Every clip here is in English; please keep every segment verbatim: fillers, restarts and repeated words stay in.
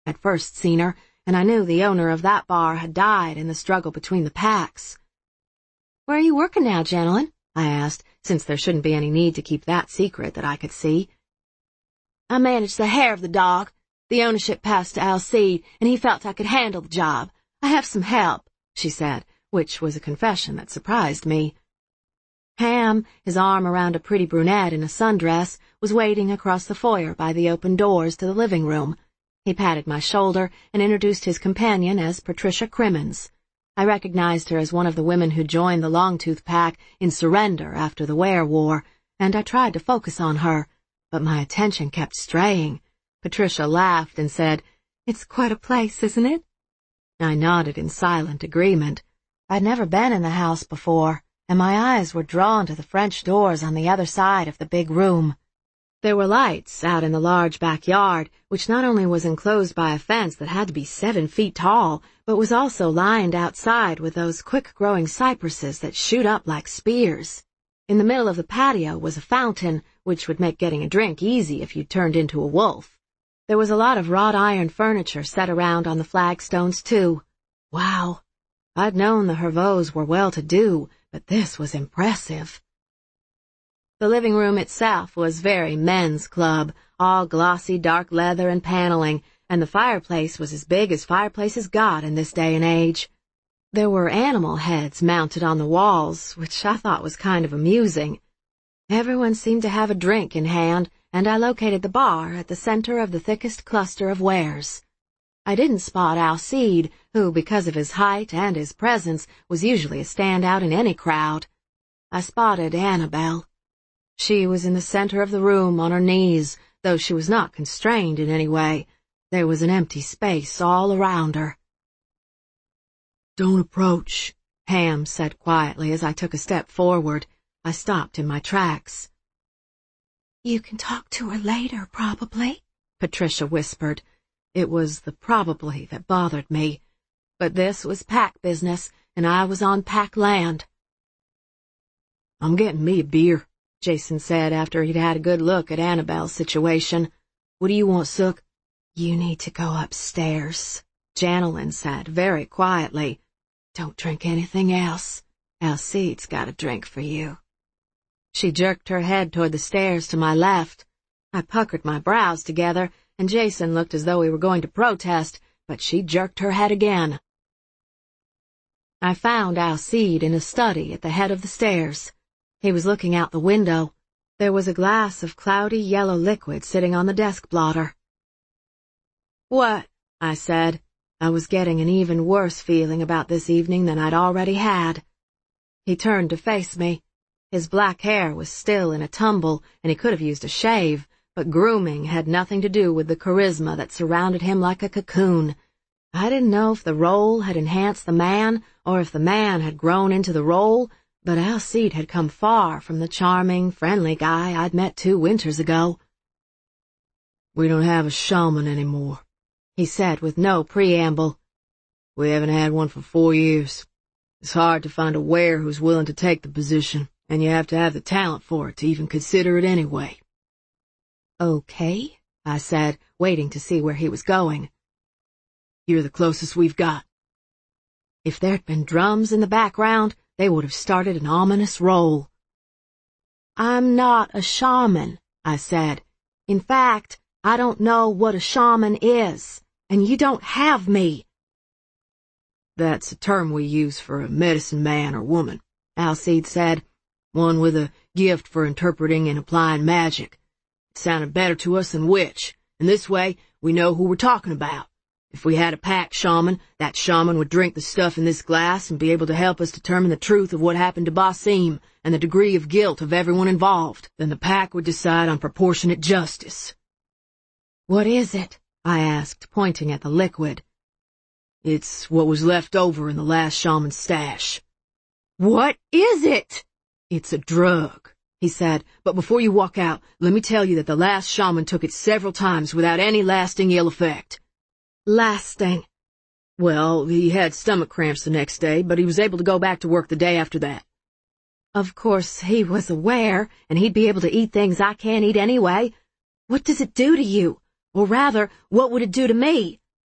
I'd first seen her, and I knew the owner of that bar had died in the struggle between the packs. "Where are you working now, gentlemen?" I asked, since there shouldn't be any need to keep that secret that I could see. "I manage the hair of the dog. The ownership passed to Alcide, and he felt I could handle the job. I have some help," she said, which was a confession that surprised me. Ham, his arm around a pretty brunette in a sundress, was waiting across the foyer by the open doors to the living room. He patted my shoulder and introduced his companion as Patricia Crimmins. I recognized her as one of the women who joined the Longtooth Pack in surrender after the Ware War, and I tried to focus on her, but my attention kept straying. Patricia laughed and said, "It's quite a place, isn't it?" I nodded in silent agreement. I'd never been in the house before, and my eyes were drawn to the French doors on the other side of the big room. There were lights out in the large backyard, which not only was enclosed by a fence that had to be seven feet tall, but was also lined outside with those quick-growing cypresses that shoot up like spears. In the middle of the patio was a fountain, which would make getting a drink easy if you turned into a wolf. There was a lot of wrought iron furniture set around on the flagstones, too. Wow! I'd known the Herveaux were well-to-do, but this was impressive. The living room itself was very men's club, all glossy dark leather and paneling, and the fireplace was as big as fireplaces got in this day and age. There were animal heads mounted on the walls, which I thought was kind of amusing. Everyone seemed to have a drink in hand, and I located the bar at the center of the thickest cluster of wares. I didn't spot Alcide, who, because of his height and his presence, was usually a standout in any crowd. I spotted Annabelle. She was in the center of the room on her knees, though she was not constrained in any way. There was an empty space all around her. "Don't approach," Ham said quietly as I took a step forward. I stopped in my tracks. "You can talk to her later, probably," Patricia whispered. It was the probably that bothered me. But this was pack business, and I was on pack land. "I'm getting me a beer," Jason said after he'd had a good look at Annabelle's situation. "What do you want, Sook?" "You need to go upstairs," Janelin said very quietly. "Don't drink anything else. Alcide's got a drink for you." She jerked her head toward the stairs to my left. I puckered my brows together, and Jason looked as though he were going to protest, but she jerked her head again. I found Alcide in a study at the head of the stairs. He was looking out the window. There was a glass of cloudy yellow liquid sitting on the desk blotter. "What?" I said. I was getting an even worse feeling about this evening than I'd already had. He turned to face me. His black hair was still in a tumble, and he could have used a shave, but grooming had nothing to do with the charisma that surrounded him like a cocoon. I didn't know if the role had enhanced the man, or if the man had grown into the role, but Alcide had come far from the charming, friendly guy I'd met two winters ago. "We don't have a shaman anymore," he said with no preamble. "We haven't had one for four years. It's hard to find a Ware who's willing to take the position, and you have to have the talent for it to even consider it anyway." "Okay," I said, waiting to see where he was going. "You're the closest we've got." If there'd been drums in the background, they would have started an ominous roll. "I'm not a shaman," I said. "In fact, I don't know what a shaman is, and you don't have me." "That's a term we use for a medicine man or woman," Alcide said. "One with a gift for interpreting and applying magic. It sounded better to us than witch, and this way we know who we're talking about. If we had a pack shaman, that shaman would drink the stuff in this glass and be able to help us determine the truth of what happened to Basim and the degree of guilt of everyone involved. Then the pack would decide on proportionate justice." "What is it?" I asked, pointing at the liquid. "It's what was left over in the last shaman's stash." "What is it?" "It's a drug," he said, "but before you walk out, let me tell you that the last shaman took it several times without any lasting ill effect." "Lasting?" "Well, he had stomach cramps the next day, but he was able to go back to work the day after that." "Of course, he was aware, and he'd be able to eat things I can't eat anyway. What does it do to you? Or rather, what would it do to me?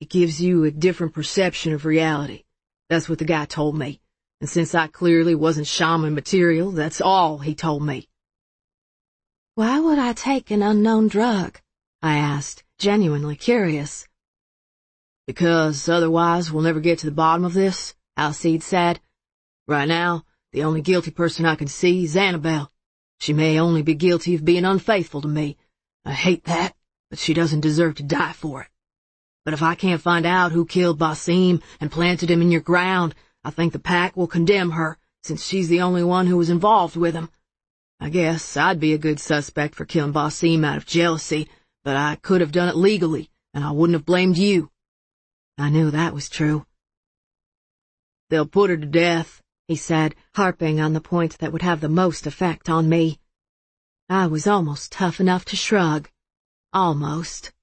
It gives you a different perception of reality. That's what the guy told me. And since I clearly wasn't shaman material, that's all he told me. Why would I take an unknown drug? I asked, genuinely curious. Because otherwise we'll never get to the bottom of this, Alcide said. Right now, the only guilty person I can see is Annabelle. She may only be guilty of being unfaithful to me. I hate that, but she doesn't deserve to die for it. But if I can't find out who killed Basim and planted him in your ground, I think the pack will condemn her, since she's the only one who was involved with him. I guess I'd be a good suspect for killing Basim out of jealousy, but I could have done it legally, and I wouldn't have blamed you. I knew that was true. They'll put her to death, he said, harping on the point that would have the most effect on me. I was almost tough enough to shrug. Almost.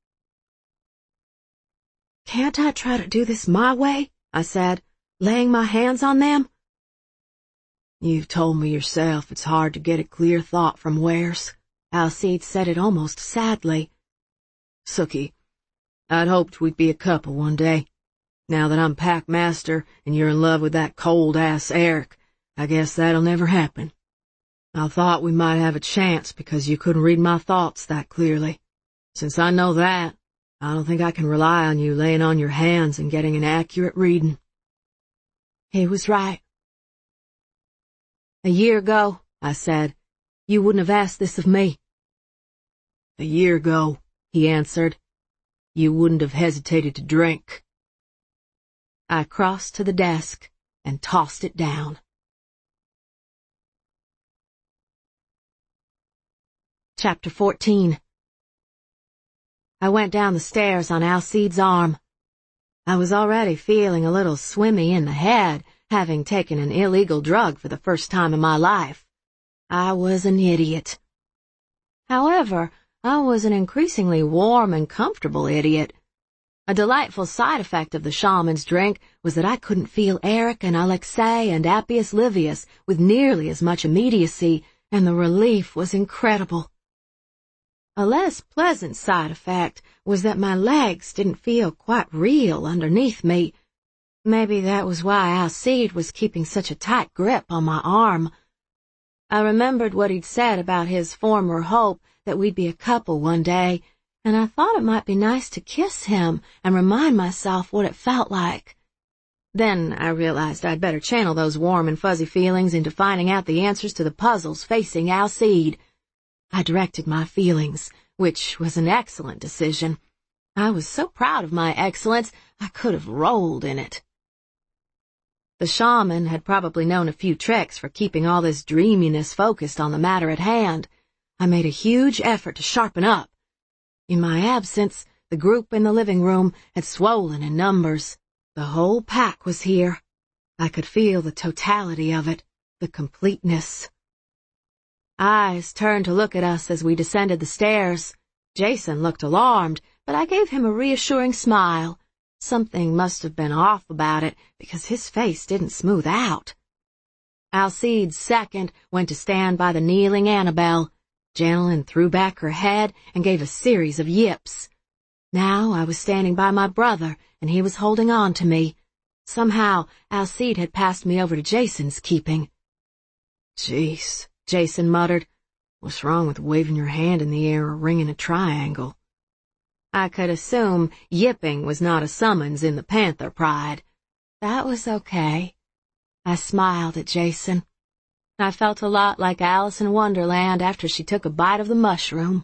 Can't I try to do this my way? I said, laying my hands on them. You've told me yourself it's hard to get a clear thought from Wares. Alcide said it almost sadly. Sookie, I'd hoped we'd be a couple one day. Now that I'm pack master and you're in love with that cold-ass Eric, I guess that'll never happen. I thought we might have a chance because you couldn't read my thoughts that clearly. Since I know that, I don't think I can rely on you laying on your hands and getting an accurate reading. He was right. A year ago, I said, you wouldn't have asked this of me. A year ago, he answered, you wouldn't have hesitated to drink. I crossed to the desk and tossed it down. Chapter fourteen. I went down the stairs on Alcide's arm. I was already feeling a little swimmy in the head, having taken an illegal drug for the first time in my life. I was an idiot. However, I was an increasingly warm and comfortable idiot. A delightful side effect of the shaman's drink was that I couldn't feel Eric and Alexei and Appius Livius with nearly as much immediacy, and the relief was incredible. A less pleasant side effect was that my legs didn't feel quite real underneath me. Maybe that was why Alcide was keeping such a tight grip on my arm. I remembered what he'd said about his former hope that we'd be a couple one day, and I thought it might be nice to kiss him and remind myself what it felt like. Then I realized I'd better channel those warm and fuzzy feelings into finding out the answers to the puzzles facing Alcide. I directed my feelings, which was an excellent decision. I was so proud of my excellence, I could have rolled in it. The shaman had probably known a few tricks for keeping all this dreaminess focused on the matter at hand. I made a huge effort to sharpen up. In my absence, the group in the living room had swollen in numbers. The whole pack was here. I could feel the totality of it, the completeness. Eyes turned to look at us as we descended the stairs. Jason looked alarmed, but I gave him a reassuring smile. Something must have been off about it, because his face didn't smooth out. Alcide's second went to stand by the kneeling Annabelle. Janelyn threw back her head and gave a series of yips. Now I was standing by my brother, and he was holding on to me. Somehow, Alcide had passed me over to Jason's keeping. Jeez, Jason muttered. What's wrong with waving your hand in the air or ringing a triangle? I could assume yipping was not a summons in the Panther Pride. That was okay. I smiled at Jason. I felt a lot like Alice in Wonderland after she took a bite of the mushroom.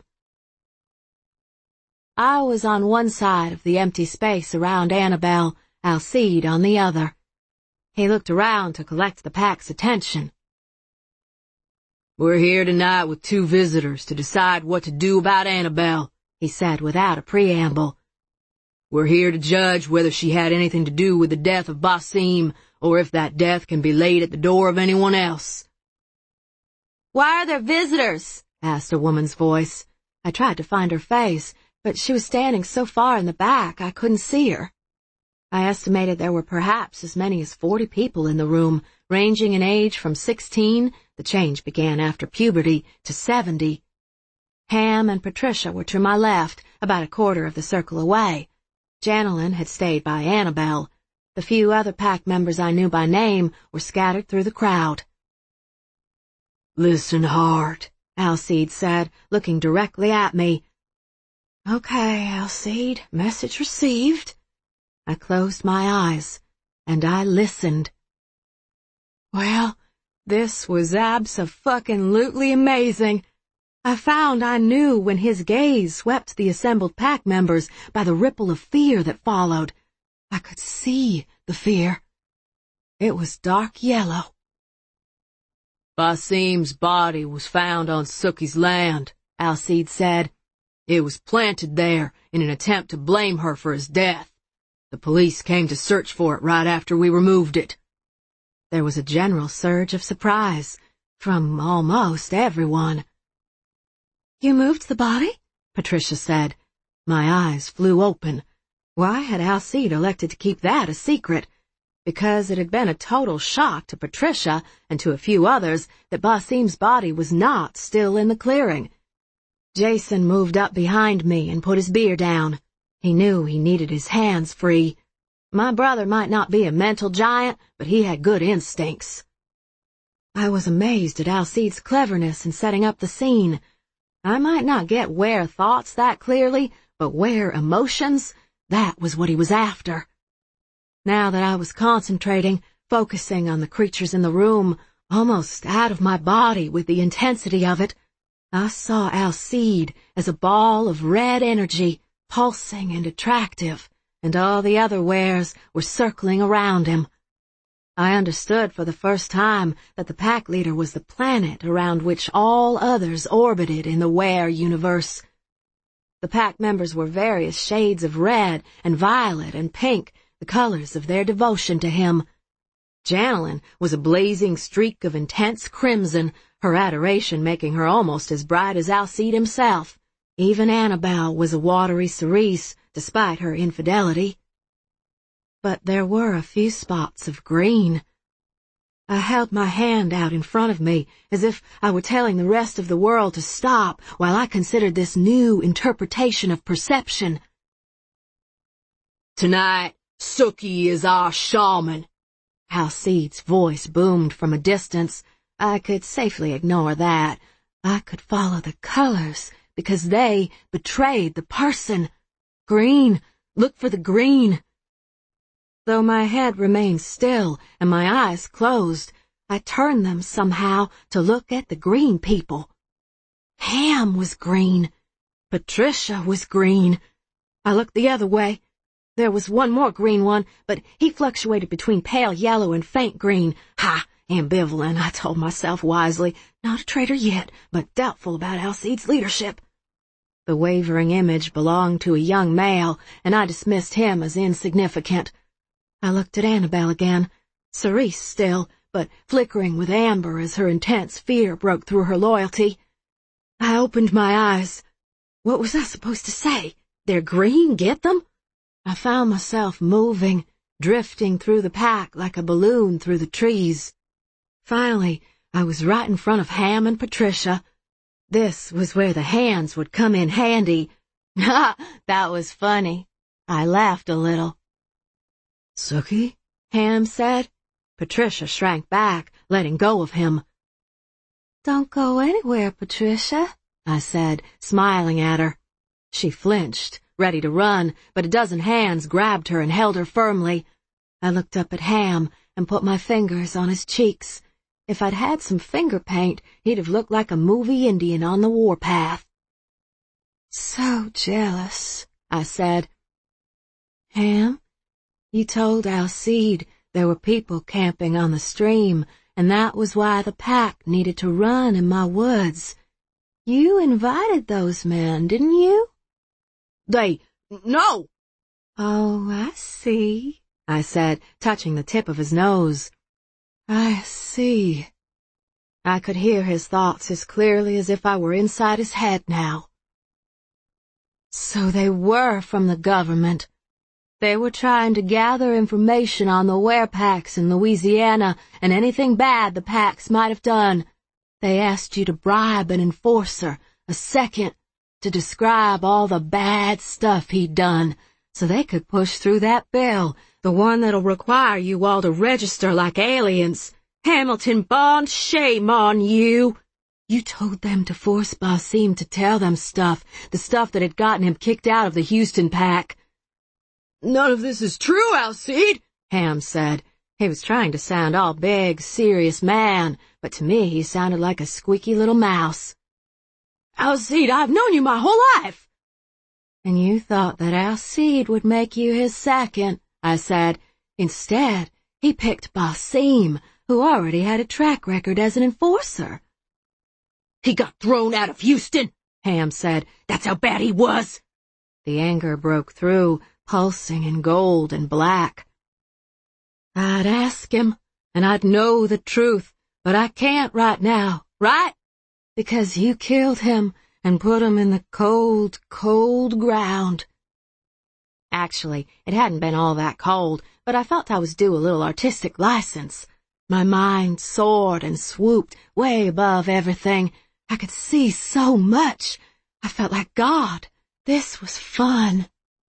I was on one side of the empty space around Annabelle, Alcide on the other. He looked around to collect the pack's attention. We're here tonight with two visitors to decide what to do about Annabelle, he said without a preamble. We're here to judge whether she had anything to do with the death of Basim, or if that death can be laid at the door of anyone else. Why are there visitors? Asked a woman's voice. I tried to find her face, but she was standing so far in the back I couldn't see her. I estimated there were perhaps as many as forty people in the room, ranging in age from sixteen, the change began after puberty, to seventy. Ham and Patricia were to my left, about a quarter of the circle away. Janelin had stayed by Annabelle. The few other pack members I knew by name were scattered through the crowd. "Listen hard," Alcide said, looking directly at me. "Okay, Alcide, message received." I closed my eyes, and I listened. Well, this was abso-fucking-lutely amazing. I found I knew when his gaze swept the assembled pack members by the ripple of fear that followed. I could see the fear. It was dark yellow. "Basim's body was found on Suki's land," Alcide said. "It was planted there in an attempt to blame her for his death. The police came to search for it right after we removed it." There was a general surge of surprise from almost everyone. "You moved the body?" Patricia said. My eyes flew open. Why had Alcide elected to keep that a secret? Because it had been a total shock to Patricia and to a few others that Basim's body was not still in the clearing. Jason moved up behind me and put his beer down. He knew he needed his hands free. My brother might not be a mental giant, but he had good instincts. I was amazed at Alcide's cleverness in setting up the scene. I might not get Ware thoughts that clearly, but Ware emotions, that was what he was after. Now that I was concentrating, focusing on the creatures in the room, almost out of my body with the intensity of it, I saw Alcide as a ball of red energy, pulsing and attractive, and all the other Wares were circling around him. I understood for the first time that the pack leader was the planet around which all others orbited in the Ware universe. The pack members were various shades of red and violet and pink, the colors of their devotion to him. Janelin was a blazing streak of intense crimson, her adoration making her almost as bright as Alcide himself. Even Annabelle was a watery cerise, despite her infidelity. But there were a few spots of green. I held my hand out in front of me, as if I were telling the rest of the world to stop while I considered this new interpretation of perception. "Tonight, Suki is our shaman." Alcide's voice boomed from a distance. I could safely ignore that. I could follow the colors, because they betrayed the person. Green, look for the green. Though my head remained still and my eyes closed, I turned them somehow to look at the green people. Ham was green. Patricia was green. I looked the other way. There was one more green one, but he fluctuated between pale yellow and faint green. Ha! Ambivalent, I told myself wisely. Not a traitor yet, but doubtful about Alcide's leadership. The wavering image belonged to a young male, and I dismissed him as insignificant. I looked at Annabelle again, cerise still, but flickering with amber as her intense fear broke through her loyalty. I opened my eyes. What was I supposed to say? They're green, get them? I found myself moving, drifting through the pack like a balloon through the trees. Finally, I was right in front of Ham and Patricia. This was where the hands would come in handy. Ha! That was funny. I laughed a little. "Suki?" Ham said. Patricia shrank back, letting go of him. "Don't go anywhere, Patricia," I said, smiling at her. She flinched, ready to run, but a dozen hands grabbed her and held her firmly. I looked up at Ham and put my fingers on his cheeks. If I'd had some finger paint, he'd have looked like a movie Indian on the warpath. "So jealous," I said. "Ham, you told Alcide there were people camping on the stream, and that was why the pack needed to run in my woods. You invited those men, didn't you?" They... No! "Oh, I see," I said, touching the tip of his nose. "I see." I could hear his thoughts as clearly as if I were inside his head now. So they were from the government. They were trying to gather information on the werepacks in Louisiana and anything bad the packs might have done. They asked you to bribe an enforcer, a second, to describe all the bad stuff he'd done, so they could push through that bill, the one that'll require you all to register like aliens. Hamilton Bond, shame on you. You told them to force Basim to tell them stuff, the stuff that had gotten him kicked out of the Houston pack. None of this is true, Alcide, Ham said. He was trying to sound all big, serious man, but to me he sounded like a squeaky little mouse. Alcide, I've known you my whole life. And you thought that Alcide would make you his second, I said. Instead, he picked Basim, who already had a track record as an enforcer. He got thrown out of Houston, Ham said. That's how bad he was. The anger broke through, pulsing in gold and black. I'd ask him, and I'd know the truth, but I can't right now, right? Because you killed him and put him in the cold, cold ground. Actually, it hadn't been all that cold, but I felt I was due a little artistic license. My mind soared and swooped way above everything. I could see so much. I felt like God. This was fun.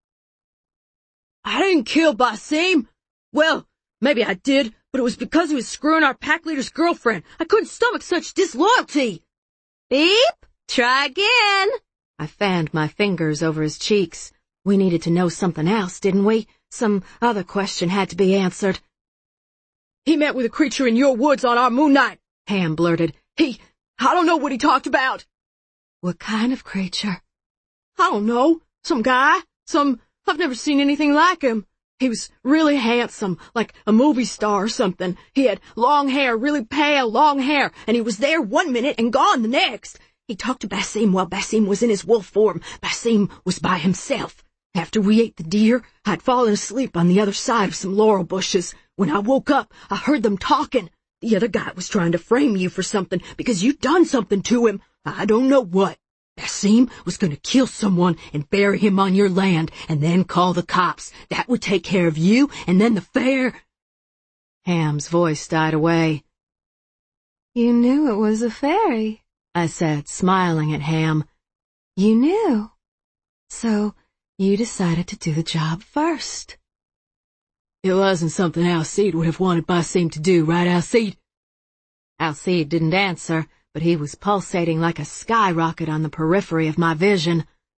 I didn't kill Basim. Well, maybe I did, but it was because he was screwing our pack leader's girlfriend. I couldn't stomach such disloyalty. Beep! Try again. I fanned my fingers over his cheeks. We needed to know something else, didn't we? Some other question had to be answered. He met with a creature in your woods on our moon night, Ham blurted. He... I don't know what he talked about. What kind of creature? I don't know. Some guy. Some... I've never seen anything like him. He was really handsome, like a movie star or something. He had long hair, really pale, long hair, and he was there one minute and gone the next. He talked to Basim while Basim was in his wolf form. Basim was by himself. After we ate the deer, I'd fallen asleep on the other side of some laurel bushes. When I woke up, I heard them talking. The other guy was trying to frame you for something because you'd done something to him. I don't know what. Basim was going to kill someone and bury him on your land and then call the cops. That would take care of you and then the fair. Ham's voice died away. You knew it was a fairy, I said, smiling at Ham. You knew. So you decided to do the job first. It wasn't something Alcide would have wanted Basim to do, right, Alcide? Alcide didn't answer, but he was pulsating like a skyrocket on the periphery of my vision.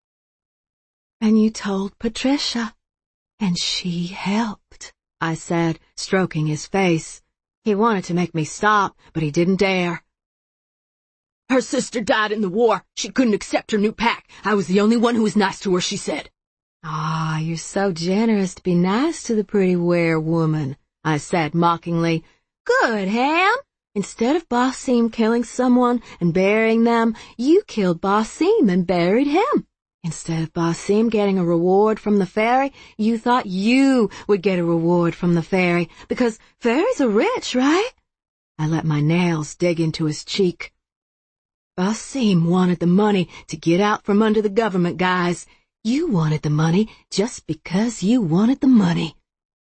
And you told Patricia, and she helped, I said, stroking his face. He wanted to make me stop, but he didn't dare. Her sister died in the war. She couldn't accept her new pack. I was the only one who was nice to her, she said. Ah, you're so generous to be nice to the pretty were-woman, I said mockingly. Good, Ham. Instead of Basim killing someone and burying them, you killed Basim and buried him. Instead of Basim getting a reward from the fairy, you thought you would get a reward from the fairy, because fairies are rich, right? I let my nails dig into his cheek. Basim wanted the money to get out from under the government guys. You wanted the money just because you wanted the money.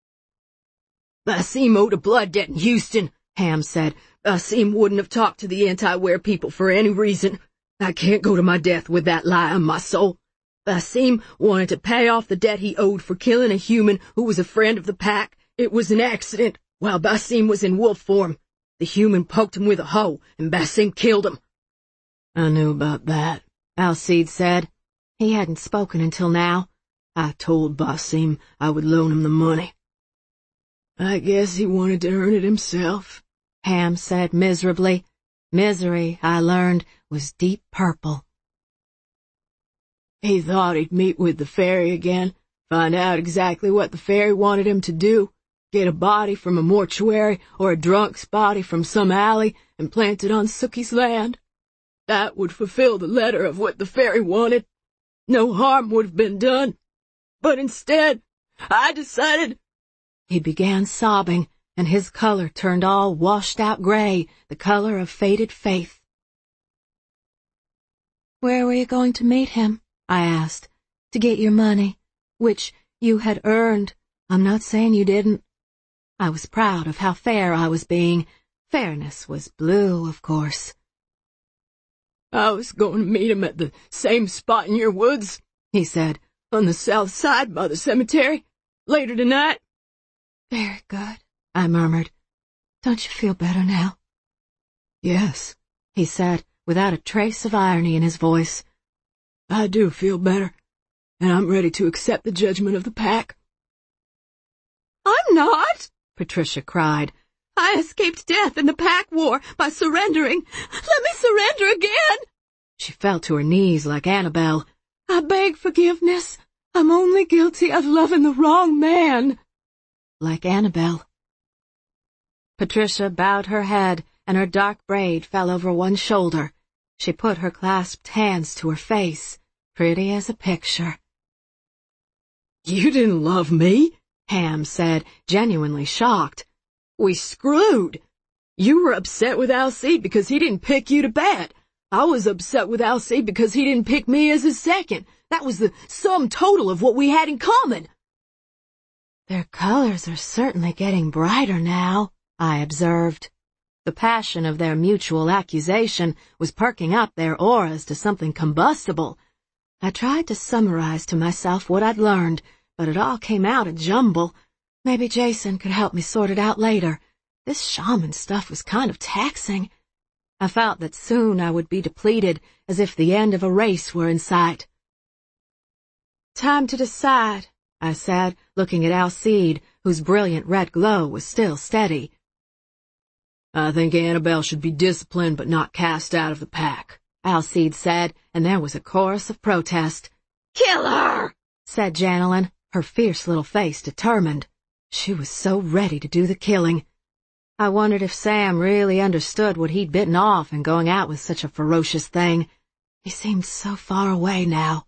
Basim owed a blood debt in Houston, Ham said. Basim wouldn't have talked to the anti-wear people for any reason. I can't go to my death with that lie on my soul. Basim wanted to pay off the debt he owed for killing a human who was a friend of the pack. It was an accident. While Basim was in wolf form, the human poked him with a hoe, and Basim killed him. I knew about that, Alcide said. He hadn't spoken until now. I told Basim I would loan him the money. I guess he wanted to earn it himself, Ham said miserably. Misery, I learned, was deep purple. He thought he'd meet with the fairy again, find out exactly what the fairy wanted him to do, get a body from a mortuary or a drunk's body from some alley and plant it on Sookie's land. That would fulfill the letter of what the fairy wanted. No harm would have been done. But instead, I decided... He began sobbing, and his color turned all washed-out gray, the color of faded faith. Where were you going to meet him? I asked. To get your money, which you had earned. I'm not saying you didn't. I was proud of how fair I was being. Fairness was blue, of course. I was going to meet him at the same spot in your woods, he said, On the south side by the cemetery. Later tonight. Very good, I murmured. Don't you feel better now? Yes, he said, without a trace of irony in his voice. I do feel better, and I'm ready to accept the judgment of the pack. I'm not, Patricia cried. I escaped death in the pack war by surrendering. Let me surrender again. She fell to her knees like Annabelle. I beg forgiveness. I'm only guilty of loving the wrong man. Like Annabelle. Patricia bowed her head, and her dark braid fell over one shoulder. She put her clasped hands to her face, pretty as a picture. You didn't love me, Ham said, genuinely shocked. We screwed. You were upset with Alcide because he didn't pick you to bat. I was upset with Alcide because he didn't pick me as his second. That was the sum total of what we had in common. Their colors are certainly getting brighter now, I observed. The passion of their mutual accusation was perking up their auras to something combustible. I tried to summarize to myself what I'd learned, but it all came out a jumble. Maybe Jason could help me sort it out later. This shaman stuff was kind of taxing. I felt that soon I would be depleted, as if the end of a race were in sight. Time to decide, I said, looking at Alcide, whose brilliant red glow was still steady. I think Annabelle should be disciplined but not cast out of the pack, Alcide said, and there was a chorus of protest. Kill her, said Janelin, her fierce little face determined. She was so ready to do the killing. I wondered if Sam really understood what he'd bitten off in going out with such a ferocious thing. He seemed so far away now.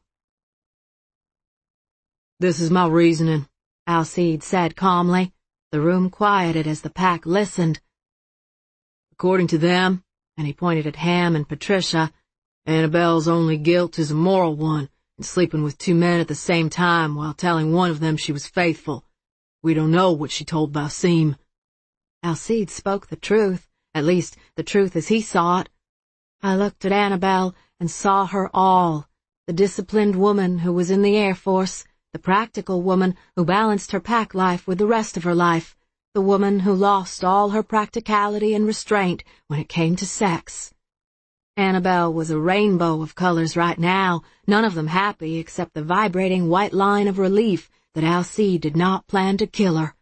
This is my reasoning, Alcide said calmly. The room quieted as the pack listened. According to them, and he pointed at Ham and Patricia, Annabelle's only guilt is a moral one, in sleeping with two men at the same time while telling one of them she was faithful. We don't know what she told Basim. Alcide spoke the truth, at least the truth as he saw it. I looked at Annabelle and saw her all, the disciplined woman who was in the Air Force, the practical woman who balanced her pack life with the rest of her life, the woman who lost all her practicality and restraint when it came to sex. Annabelle was a rainbow of colors right now, none of them happy except the vibrating white line of relief that Alcide did not plan to kill her.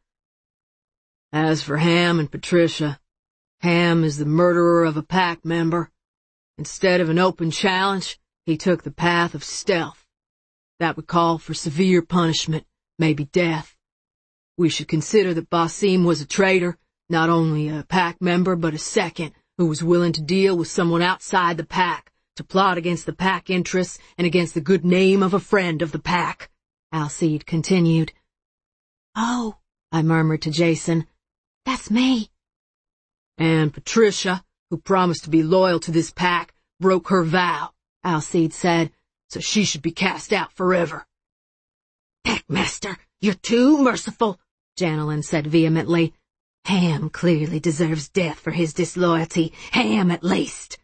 As for Ham and Patricia, Ham is the murderer of a pack member. Instead of an open challenge, he took the path of stealth. That would call for severe punishment, maybe death. We should consider that Basim was a traitor, not only a pack member but a second, who was willing to deal with someone outside the pack, to plot against the pack interests and against the good name of a friend of the pack, Alcide continued. Oh, I murmured to Jason, that's me. And Patricia, who promised to be loyal to this pack, broke her vow, Alcide said, so she should be cast out forever. Packmaster, you're too merciful, Janelin said vehemently. Ham clearly deserves death for his disloyalty. Ham at least.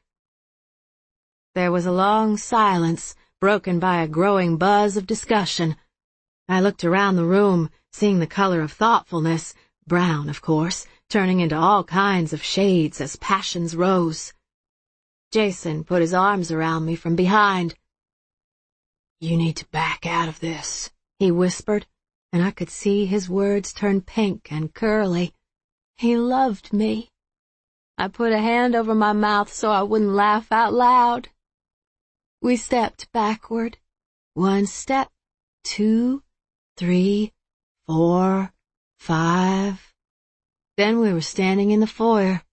There was a long silence, broken by a growing buzz of discussion. I looked around the room, seeing the color of thoughtfulness, brown, of course, turning into all kinds of shades as passions rose. Jason put his arms around me from behind. You need to back out of this, he whispered, and I could see his words turn pink and curly. He loved me. I put a hand over my mouth so I wouldn't laugh out loud. We stepped backward. One step, two, three, four, five. Then we were standing in the foyer.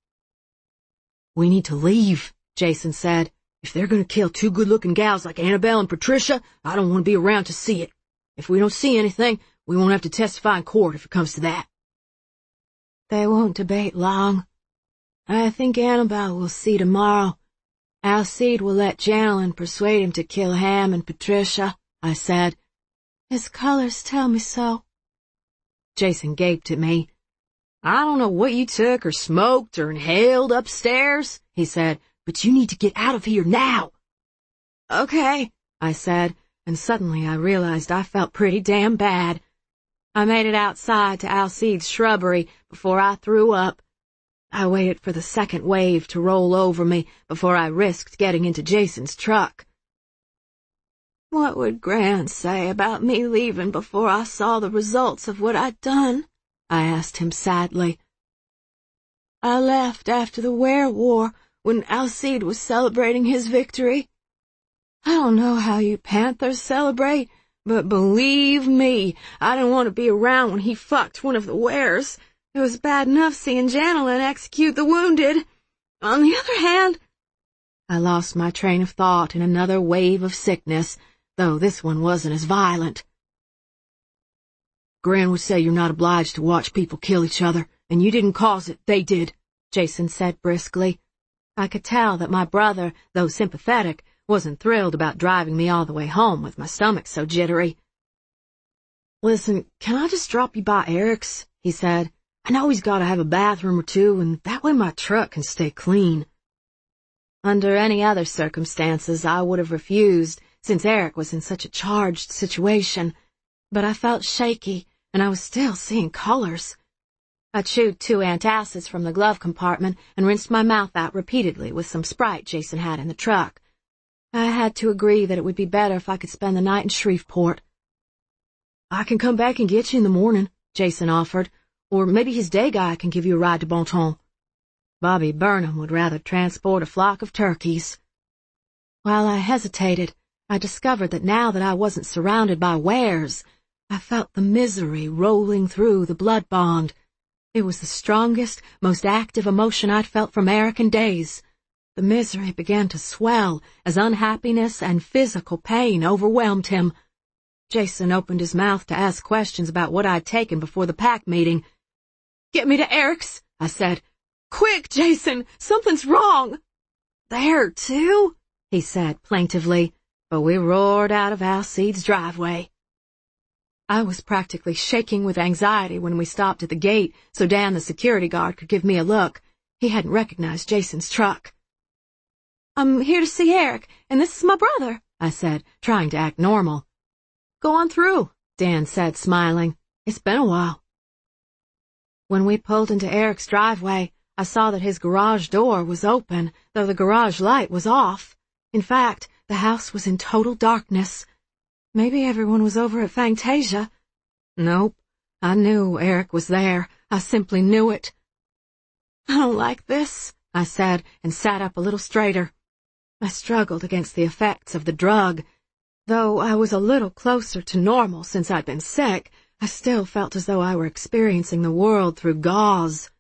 We need to leave, Jason said. If they're going to kill two good-looking gals like Annabelle and Patricia, I don't want to be around to see it. If we don't see anything, we won't have to testify in court if it comes to that. They won't debate long. I think Annabelle will see tomorrow. Alcide will let Janelin persuade him to kill Ham and Patricia, I said. His colors tell me so. Jason gaped at me. I don't know what you took or smoked or inhaled upstairs, he said, but you need to get out of here now. Okay, I said, and suddenly I realized I felt pretty damn bad. I made it outside to Alcide's shrubbery before I threw up. I waited for the second wave to roll over me before I risked getting into Jason's truck. What would Gran say about me leaving before I saw the results of what I'd done? I asked him sadly. I left after the Ware War when Alcide was celebrating his victory. I don't know how you Panthers celebrate, but believe me, I didn't want to be around when he fucked one of the Wares. It was bad enough seeing Janelin execute the wounded. On the other hand, I lost my train of thought in another wave of sickness, though this one wasn't as violent. Gran would say you're not obliged to watch people kill each other, and you didn't cause it, they did, Jason said briskly. I could tell that my brother, though sympathetic, wasn't thrilled about driving me all the way home with my stomach so jittery. Listen, can I just drop you by Eric's? He said. I know he's got to have a bathroom or two, and that way my truck can stay clean. Under any other circumstances, I would have refused, since Eric was in such a charged situation, but I felt shaky, and I was still seeing colors. I chewed two antacids from the glove compartment and rinsed my mouth out repeatedly with some Sprite Jason had in the truck. I had to agree that it would be better if I could spend the night in Shreveport. I can come back and get you in the morning, Jason offered, or maybe his day guy can give you a ride to Bonton. Bobby Burnham would rather transport a flock of turkeys. While I hesitated, I discovered that now that I wasn't surrounded by Wares, I felt the misery rolling through the blood bond. It was the strongest, most active emotion I'd felt for American days. The misery began to swell as unhappiness and physical pain overwhelmed him. Jason opened his mouth to ask questions about what I'd taken before the pack meeting. Get me to Eric's, I said. Quick, Jason, something's wrong. There, too, he said plaintively, but we roared out of Alcide's driveway. I was practically shaking with anxiety when we stopped at the gate so Dan the security guard could give me a look. He hadn't recognized Jason's truck. I'm here to see Eric, and this is my brother, I said, trying to act normal. Go on through, Dan said, smiling. It's been a while. When we pulled into Eric's driveway, I saw that his garage door was open, though the garage light was off. In fact, the house was in total darkness. Maybe everyone was over at Fantasia. Nope, I knew Eric was there. I simply knew it. I don't like this, I said, and sat up a little straighter. I struggled against the effects of the drug. Though I was a little closer to normal since I'd been sick, I still felt as though I were experiencing the world through gauze.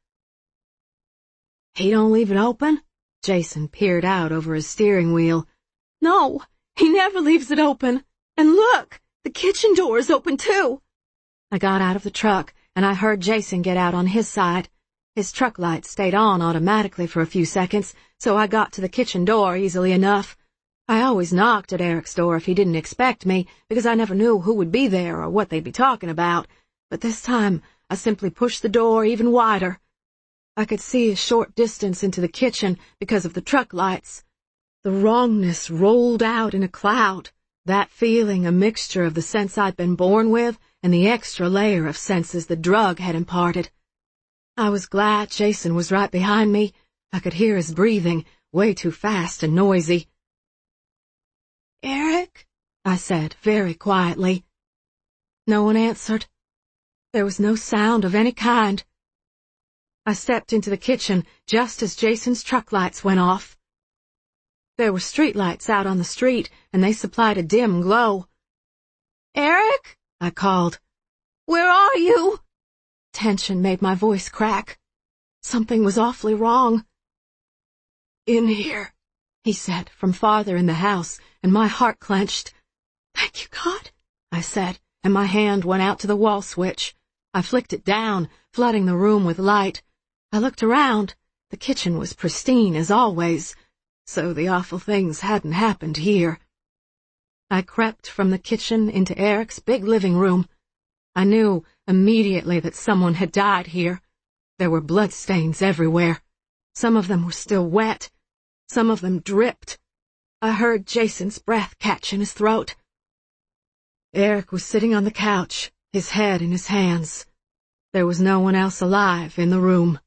He don't leave it open? Jason peered out over his steering wheel. No, he never leaves it open. And look, the kitchen door is open too. I got out of the truck, and I heard Jason get out on his side. His truck lights stayed on automatically for a few seconds, so I got to the kitchen door easily enough. I always knocked at Eric's door if he didn't expect me, because I never knew who would be there or what they'd be talking about. But this time, I simply pushed the door even wider. I could see a short distance into the kitchen because of the truck lights. The wrongness rolled out in a cloud, that feeling a mixture of the sense I'd been born with and the extra layer of senses the drug had imparted. I was glad Jason was right behind me. I could hear his breathing, way too fast and noisy. Eric? I said very quietly. No one answered. There was no sound of any kind. I stepped into the kitchen just as Jason's truck lights went off. There were street lights out on the street, and they supplied a dim glow. Eric? I called. Where are you? Tension made my voice crack. Something was awfully wrong. In here, he said from farther in the house, and my heart clenched. Thank you, God, I said, and my hand went out to the wall switch. I flicked it down, flooding the room with light. I looked around. The kitchen was pristine as always, so the awful things hadn't happened here. I crept from the kitchen into Eric's big living room. I knew immediately that someone had died here. There were bloodstains everywhere. Some of them were still wet. Some of them dripped. I heard Jason's breath catch in his throat. Eric was sitting on the couch, his head in his hands. There was no one else alive in the room.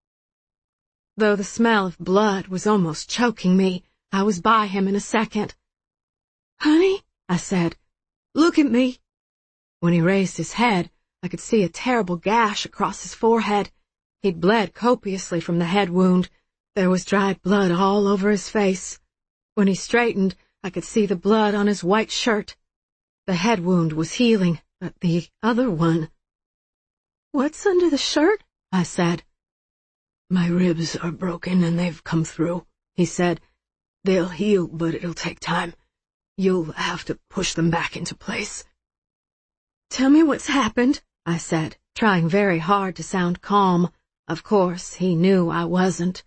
Though the smell of blood was almost choking me, I was by him in a second. "Honey," I said, "look at me." When he raised his head, I could see a terrible gash across his forehead. He'd bled copiously from the head wound. There was dried blood all over his face. When he straightened, I could see the blood on his white shirt. The head wound was healing, but the other one... "What's under the shirt?" I said. "My ribs are broken and they've come through," he said. "They'll heal, but it'll take time. You'll have to push them back into place." "Tell me what's happened," I said, trying very hard to sound calm. Of course, he knew I wasn't.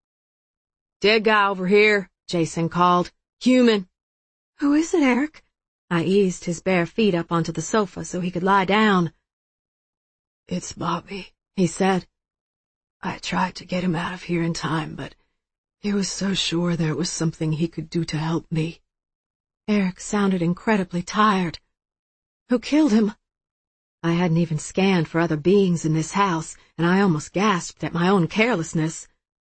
"Dead guy over here," Jason called. "Human." "Who is it, Eric?" I eased his bare feet up onto the sofa so he could lie down. "It's Bobby," he said. "I tried to get him out of here in time, but he was so sure there was something he could do to help me." Eric sounded incredibly tired. "Who killed him?" I hadn't even scanned for other beings in this house, and I almost gasped at my own carelessness.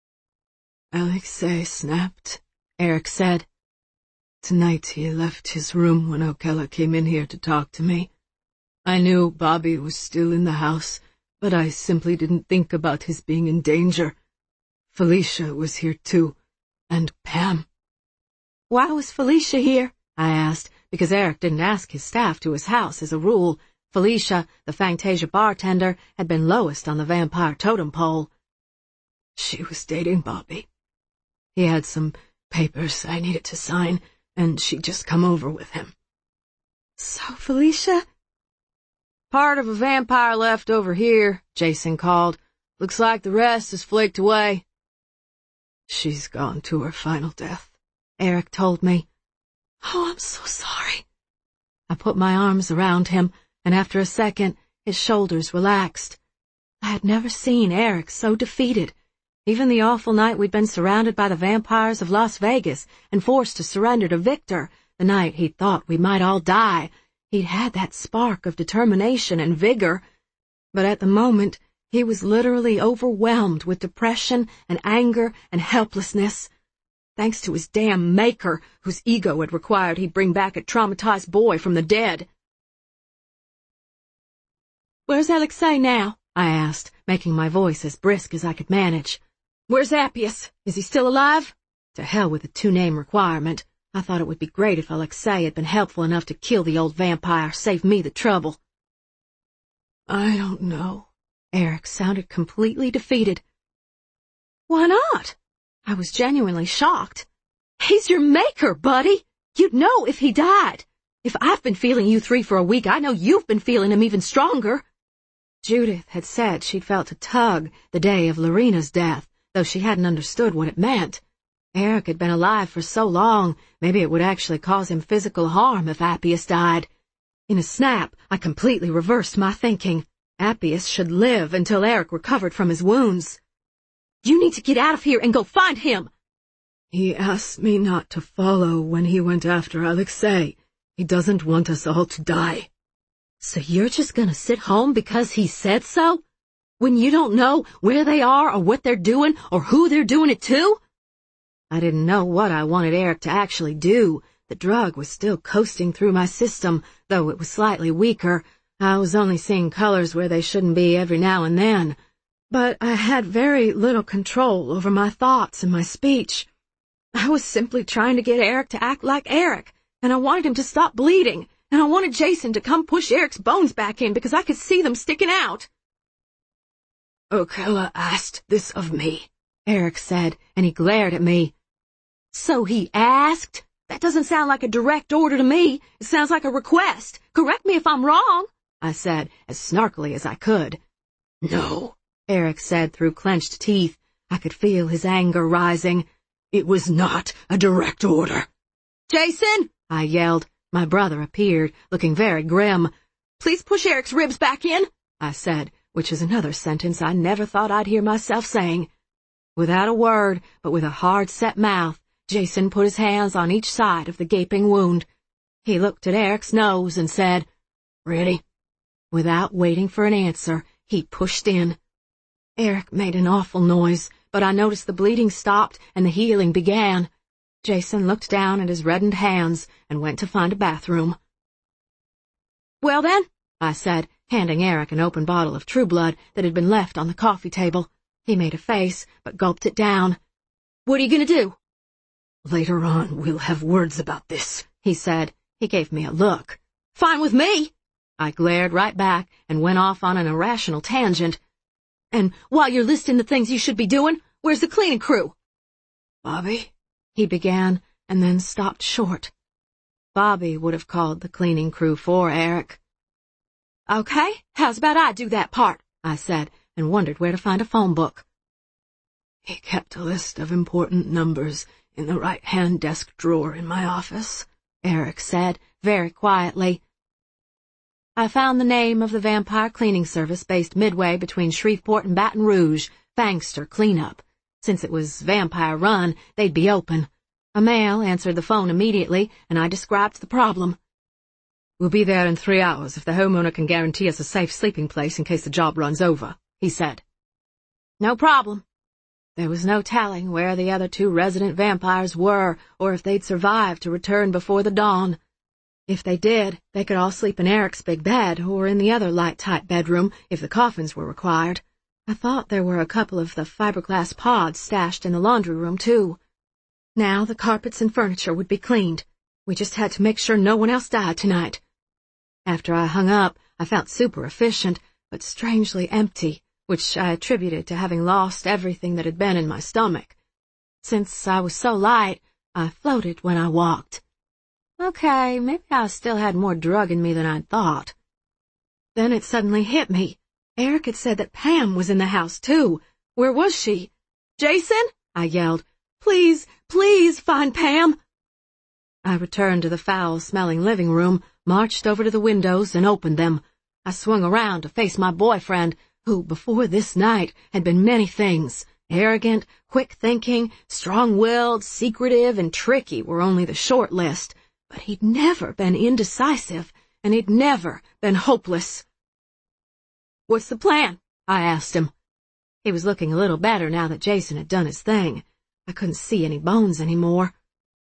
"Alexei snapped," Eric said. "Tonight he left his room when Okela came in here to talk to me. I knew Bobby was still in the house, but I simply didn't think about his being in danger. Felicia was here too, and Pam." "Why was Felicia here?" I asked, because Eric didn't ask his staff to his house as a rule. Felicia, the Fantasia bartender, had been lowest on the vampire totem pole. "She was dating Bobby. He had some papers I needed to sign, and she'd just come over with him." "So Felicia—" "Part of a vampire left over here," Jason called. "Looks like the rest has flaked away." "She's gone to her final death," Eric told me. "Oh, I'm so sorry." I put my arms around him, and after a second, his shoulders relaxed. I had never seen Eric so defeated. Even the awful night we'd been surrounded by the vampires of Las Vegas and forced to surrender to Victor, the night he'd thought we might all die, he'd had that spark of determination and vigor. But at the moment, he was literally overwhelmed with depression and anger and helplessness. Thanks to his damn maker, whose ego had required he'd bring back a traumatized boy from the dead. "Where's Alexei now?" I asked, making my voice as brisk as I could manage. "Where's Appius? Is he still alive?" To hell with the two-name requirement. I thought it would be great if Alexei had been helpful enough to kill the old vampire, save me the trouble. "I don't know." Eric sounded completely defeated. "Why not?" I was genuinely shocked. "He's your maker, buddy. You'd know if he died. If I've been feeling you three for a week, I know you've been feeling him even stronger." Judith had said she'd felt a tug the day of Lorena's death, though she hadn't understood what it meant. Eric had been alive for so long, maybe it would actually cause him physical harm if Appius died. In a snap, I completely reversed my thinking. Appius should live until Eric recovered from his wounds. "You need to get out of here and go find him." "He asked me not to follow when he went after Alexei. He doesn't want us all to die." "So you're just gonna sit home because he said so? When you don't know where they are or what they're doing or who they're doing it to?" I didn't know what I wanted Eric to actually do. The drug was still coasting through my system, though it was slightly weaker. I was only seeing colors where they shouldn't be every now and then. But I had very little control over my thoughts and my speech. I was simply trying to get Eric to act like Eric, and I wanted him to stop bleeding. And I wanted Jason to come push Eric's bones back in because I could see them sticking out. "Okela asked this of me," Eric said, and he glared at me. "So he asked? That doesn't sound like a direct order to me. It sounds like a request. Correct me if I'm wrong," I said, as snarkily as I could. "No," Eric said through clenched teeth. I could feel his anger rising. "It was not a direct order." "Jason!" I yelled. My brother appeared, looking very grim. "Please push Eric's ribs back in," I said, which is another sentence I never thought I'd hear myself saying. Without a word, but with a hard-set mouth, Jason put his hands on each side of the gaping wound. He looked at Eric's nose and said, "Ready?" Without waiting for an answer, he pushed in. Eric made an awful noise, but I noticed the bleeding stopped and the healing began. Jason looked down at his reddened hands and went to find a bathroom. "Well then," I said, handing Eric an open bottle of True Blood that had been left on the coffee table. He made a face, but gulped it down. "What are you gonna do?" "Later on, we'll have words about this," he said. He gave me a look. "Fine with me." I glared right back and went off on an irrational tangent. "And while you're listing the things you should be doing, where's the cleaning crew?" "Bobby?" he began, and then stopped short. Bobby would have called the cleaning crew for Eric. "Okay, how's about I do that part?" I said, and wondered where to find a phone book. "He kept a list of important numbers in the right-hand desk drawer in my office," Eric said, very quietly. I found the name of the vampire cleaning service based midway between Shreveport and Baton Rouge, Fangster Cleanup. Since it was vampire-run, they'd be open. A male answered the phone immediately, and I described the problem. "We'll be there in three hours if the homeowner can guarantee us a safe sleeping place in case the job runs over," he said. "No problem." There was no telling where the other two resident vampires were, or if they'd survived to return before the dawn. If they did, they could all sleep in Eric's big bed, or in the other light-type bedroom, if the coffins were required. I thought there were a couple of the fiberglass pods stashed in the laundry room, too. Now the carpets and furniture would be cleaned. We just had to make sure no one else died tonight. After I hung up, I felt super efficient, but strangely empty, which I attributed to having lost everything that had been in my stomach. Since I was so light, I floated when I walked. Okay, maybe I still had more drug in me than I'd thought. Then it suddenly hit me. Eric had said that Pam was in the house, too. Where was she? "Jason," I yelled, "please, please find Pam." I returned to the foul-smelling living room, marched over to the windows, and opened them. I swung around to face my boyfriend, who, before this night, had been many things. Arrogant, quick-thinking, strong-willed, secretive, and tricky were only the short list. But he'd never been indecisive, and he'd never been hopeless. "What's the plan?" I asked him. He was looking a little better now that Jason had done his thing. I couldn't see any bones anymore.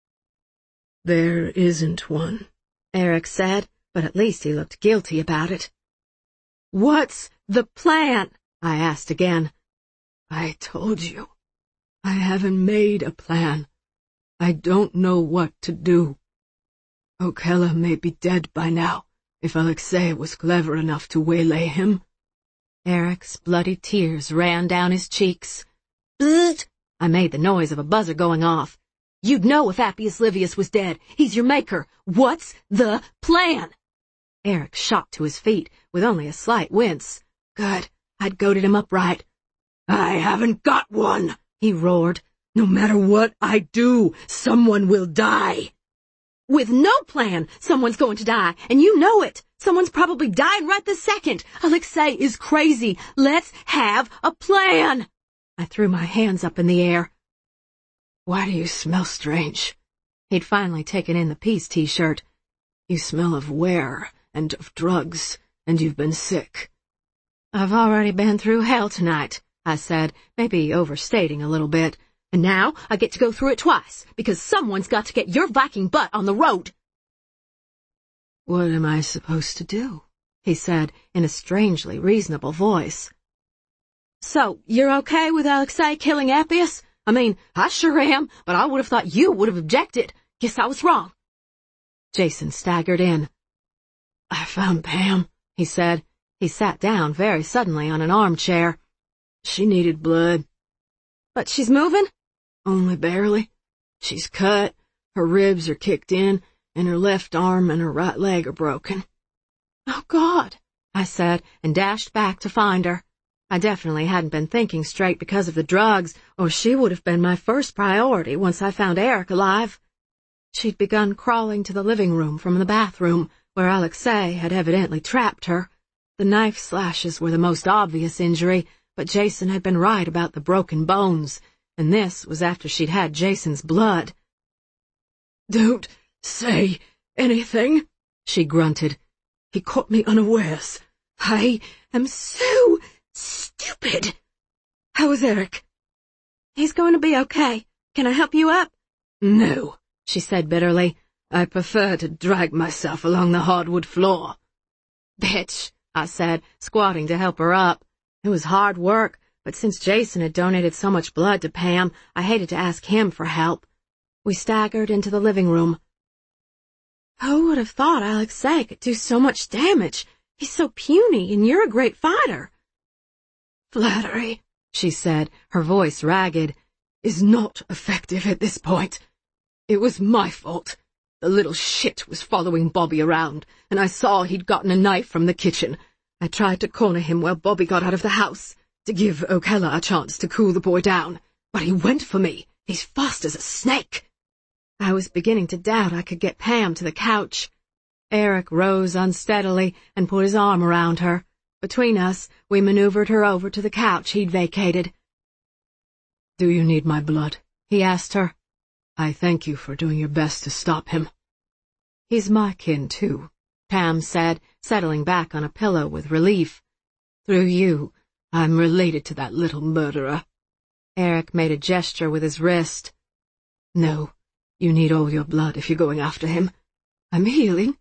"There isn't one," Eric said, but at least he looked guilty about it. "What's the plan?" I asked again. "I told you. I haven't made a plan. I don't know what to do. Okela may be dead by now, if Alexei was clever enough to waylay him." Eric's bloody tears ran down his cheeks. "Bzzzt!" I made the noise of a buzzer going off. "You'd know if Appius Livius was dead. He's your maker. What's the plan?" Eric shot to his feet, with only a slight wince. Good. I'd goaded him up right. "I haven't got one," he roared. "No matter what I do, someone will die." "With no plan, someone's going to die, and you know it. Someone's probably dying right this second. Alexei is crazy. Let's have a plan." I threw my hands up in the air. "Why do you smell strange?" He'd finally taken in the peace t-shirt. "You smell of wear and of drugs, and you've been sick." "I've already been through hell tonight," I said, maybe overstating a little bit. "And now I get to go through it twice, because someone's got to get your Viking butt on the road." "What am I supposed to do?" he said in a strangely reasonable voice. "So, you're okay with Alexei killing Appius? I mean, I sure am, but I would have thought you would have objected. Guess I was wrong." Jason staggered in. "I found Pam," he said. He sat down very suddenly on an armchair. "She needed blood." "But she's moving?" "Only barely. She's cut, her ribs are kicked in, and her left arm and her right leg are broken." "Oh, God," I said, and dashed back to find her. I definitely hadn't been thinking straight because of the drugs, or she would have been my first priority once I found Eric alive. She'd begun crawling to the living room from the bathroom, where Alexei had evidently trapped her. The knife slashes were the most obvious injury, but Jason had been right about the broken bones, and this was after she'd had Jason's blood. "Don't say anything," she grunted. "He caught me unawares. I am so stupid." "How is Eric?" "He's going to be okay. Can I help you up?" "No," she said bitterly. "I prefer to drag myself along the hardwood floor." "Bitch," I said, squatting to help her up. It was hard work, but since Jason had donated so much blood to Pam, I hated to ask him for help. We staggered into the living room. "Who would have thought Alexei could do so much damage? He's so puny, and you're a great fighter." "Flattery," she said, her voice ragged, "is not effective at this point. It was my fault. The little shit was following Bobby around, and I saw he'd gotten a knife from the kitchen. I tried to corner him while Bobby got out of the house, to give O'Kellar a chance to cool the boy down, but he went for me. He's fast as a snake." I was beginning to doubt I could get Pam to the couch. Eric rose unsteadily and put his arm around her. Between us, we maneuvered her over to the couch he'd vacated. "Do you need my blood?" he asked her. "I thank you for doing your best to stop him." "He's my kin, too," Pam said, settling back on a pillow with relief. "Through you, I'm related to that little murderer." Eric made a gesture with his wrist. "No, you need all your blood if you're going after him. I'm healing."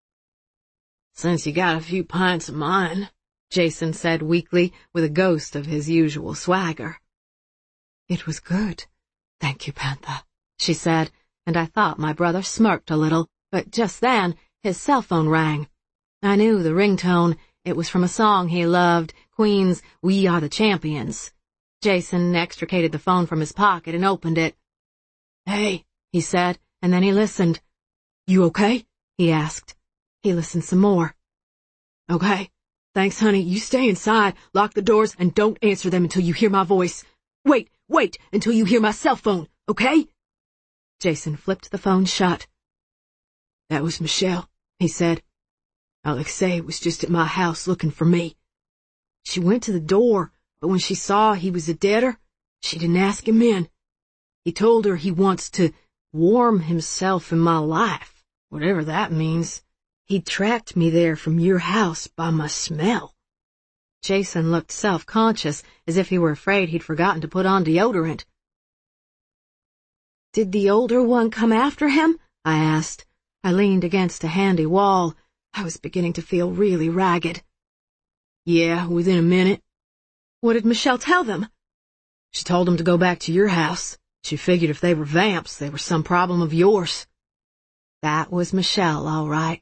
"Since you got a few pints of mine," Jason said weakly, with a ghost of his usual swagger. "It was good. Thank you, Panther," she said, and I thought my brother smirked a little, but just then his cell phone rang. I knew the ringtone. It was from a song he loved, Queen's "We Are the Champions." Jason extricated the phone from his pocket and opened it. "Hey," he said, and then he listened. "You okay?" he asked. He listened some more. "Okay. Thanks, honey. You stay inside, lock the doors, and don't answer them until you hear my voice. Wait, wait until you hear my cell phone, okay?" Jason flipped the phone shut. "That was Michelle," he said. "Alexei was just at my house looking for me. She went to the door, but when she saw he was a deader, she didn't ask him in. He told her he wants to warm himself in my life, whatever that means. He tracked me there from your house by my smell." Jason looked self-conscious, as if he were afraid he'd forgotten to put on deodorant. "Did the older one come after him?" I asked. I leaned against a handy wall. I was beginning to feel really ragged. "Yeah, within a minute." "What did Michelle tell them?" "She told them to go back to your house. She figured if they were vamps, they were some problem of yours." That was Michelle, all right.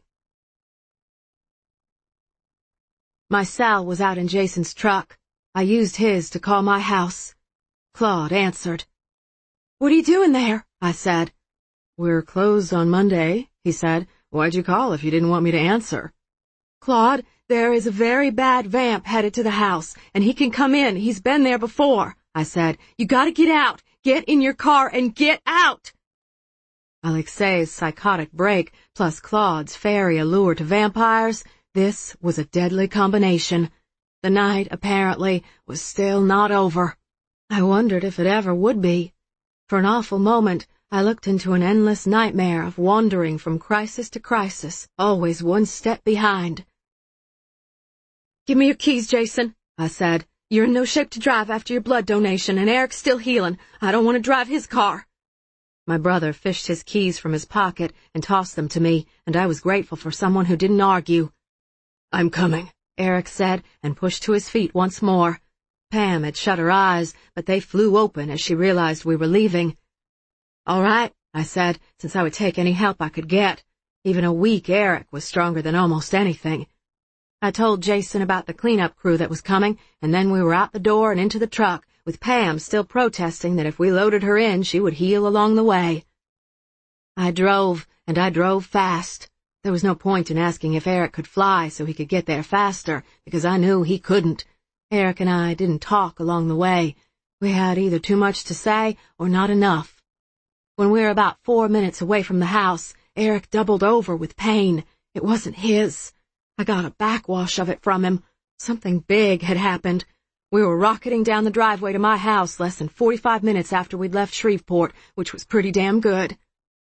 My cell was out in Jason's truck. I used his to call my house. Claude answered. "What are you doing there?" I said. "We're closed on Monday," he said. "Why'd you call if you didn't want me to answer?" "Claude, there is a very bad vamp headed to the house, and he can come in. He's been there before," I said. "You gotta get out. Get in your car and get out." Alexei's psychotic break, plus Claude's fairy allure to vampires, this was a deadly combination. The night, apparently, was still not over. I wondered if it ever would be. For an awful moment, I looked into an endless nightmare of wandering from crisis to crisis, always one step behind. "Give me your keys, Jason," I said. "You're in no shape to drive after your blood donation, and Eric's still healing. I don't want to drive his car." My brother fished his keys from his pocket and tossed them to me, and I was grateful for someone who didn't argue. "I'm coming," Eric said, and pushed to his feet once more. Pam had shut her eyes, but they flew open as she realized we were leaving. "All right," I said, since I would take any help I could get. Even a weak Eric was stronger than almost anything. I told Jason about the cleanup crew that was coming, and then we were out the door and into the truck, with Pam still protesting that if we loaded her in, she would heal along the way. I drove, and I drove fast. There was no point in asking if Eric could fly so he could get there faster, because I knew he couldn't. Eric and I didn't talk along the way. We had either too much to say or not enough. When we were about four minutes away from the house, Eric doubled over with pain. It wasn't his. I got a backwash of it from him. Something big had happened. We were rocketing down the driveway to my house less than forty-five minutes after we'd left Shreveport, which was pretty damn good.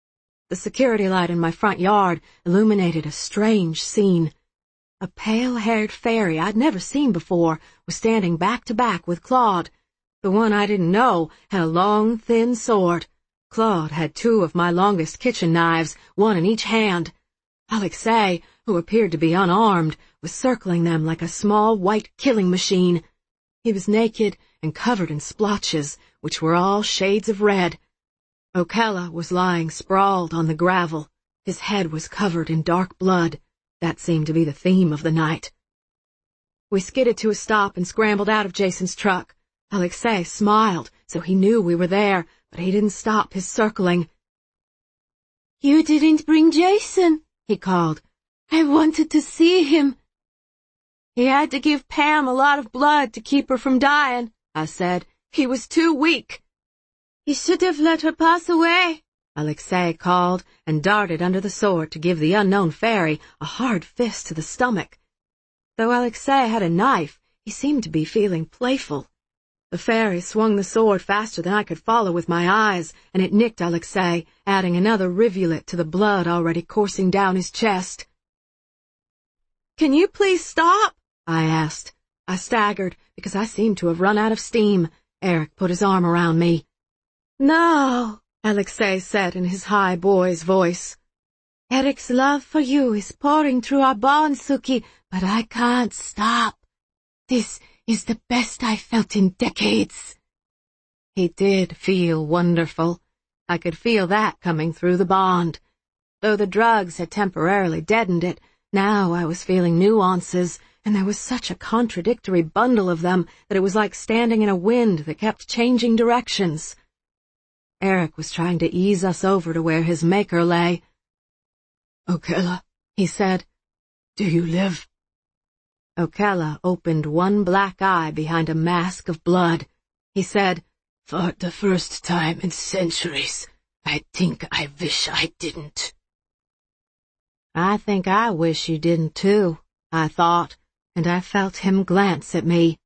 The security light in my front yard illuminated a strange scene. A pale-haired fairy I'd never seen before was standing back to back with Claude. The one I didn't know had a long, thin sword. Claude had two of my longest kitchen knives, one in each hand. Alexei, who appeared to be unarmed, was circling them like a small white killing machine. He was naked and covered in splotches, which were all shades of red. Okela was lying sprawled on the gravel. His head was covered in dark blood. That seemed to be the theme of the night. We skidded to a stop and scrambled out of Jason's truck. Alexei smiled, so he knew we were there, but he didn't stop his circling. "You didn't bring Jason," he called. "I wanted to see him." "He had to give Pam a lot of blood to keep her from dying," I said. "He was too weak." "He should have let her pass away," Alexei called, and darted under the sword to give the unknown fairy a hard fist to the stomach. Though Alexei had a knife, he seemed to be feeling playful. The fairy swung the sword faster than I could follow with my eyes, and it nicked Alexei, adding another rivulet to the blood already coursing down his chest. "Can you please stop?" I asked. I staggered, because I seemed to have run out of steam. Eric put his arm around me. "No," Alexei said in his high boy's voice. "Eric's love for you is pouring through our bonds, Suki, but I can't stop. This is the best I've felt in decades." He did feel wonderful. I could feel that coming through the bond. Though the drugs had temporarily deadened it, now I was feeling nuances, and there was such a contradictory bundle of them that it was like standing in a wind that kept changing directions. Eric was trying to ease us over to where his maker lay. "Okela," he said, "do you live?" Okela opened one black eye behind a mask of blood. He said, "For the first time in centuries, I think I wish I didn't." I think I wish you didn't too, I thought, and I felt him glance at me.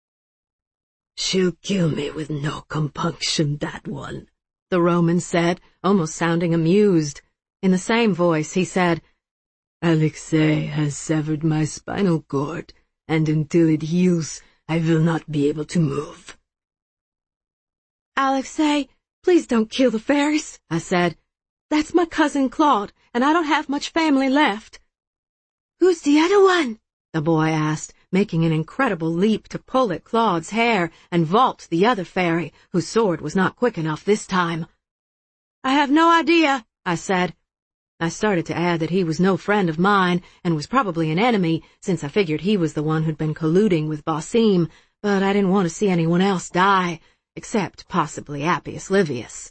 "She'll kill me with no compunction, that one," the Roman said, almost sounding amused. In the same voice he said, "Alexei has severed my spinal cord, and until it heals, I will not be able to move." "Alexei, please don't kill the fairies," I said. "That's my cousin Claude, and I don't have much family left." "Who's the other one?" the boy asked, making an incredible leap to pull at Claude's hair and vault the other fairy, whose sword was not quick enough this time. "I have no idea," I said. I started to add that he was no friend of mine and was probably an enemy, since I figured he was the one who'd been colluding with Basim, but I didn't want to see anyone else die, except possibly Appius Livius.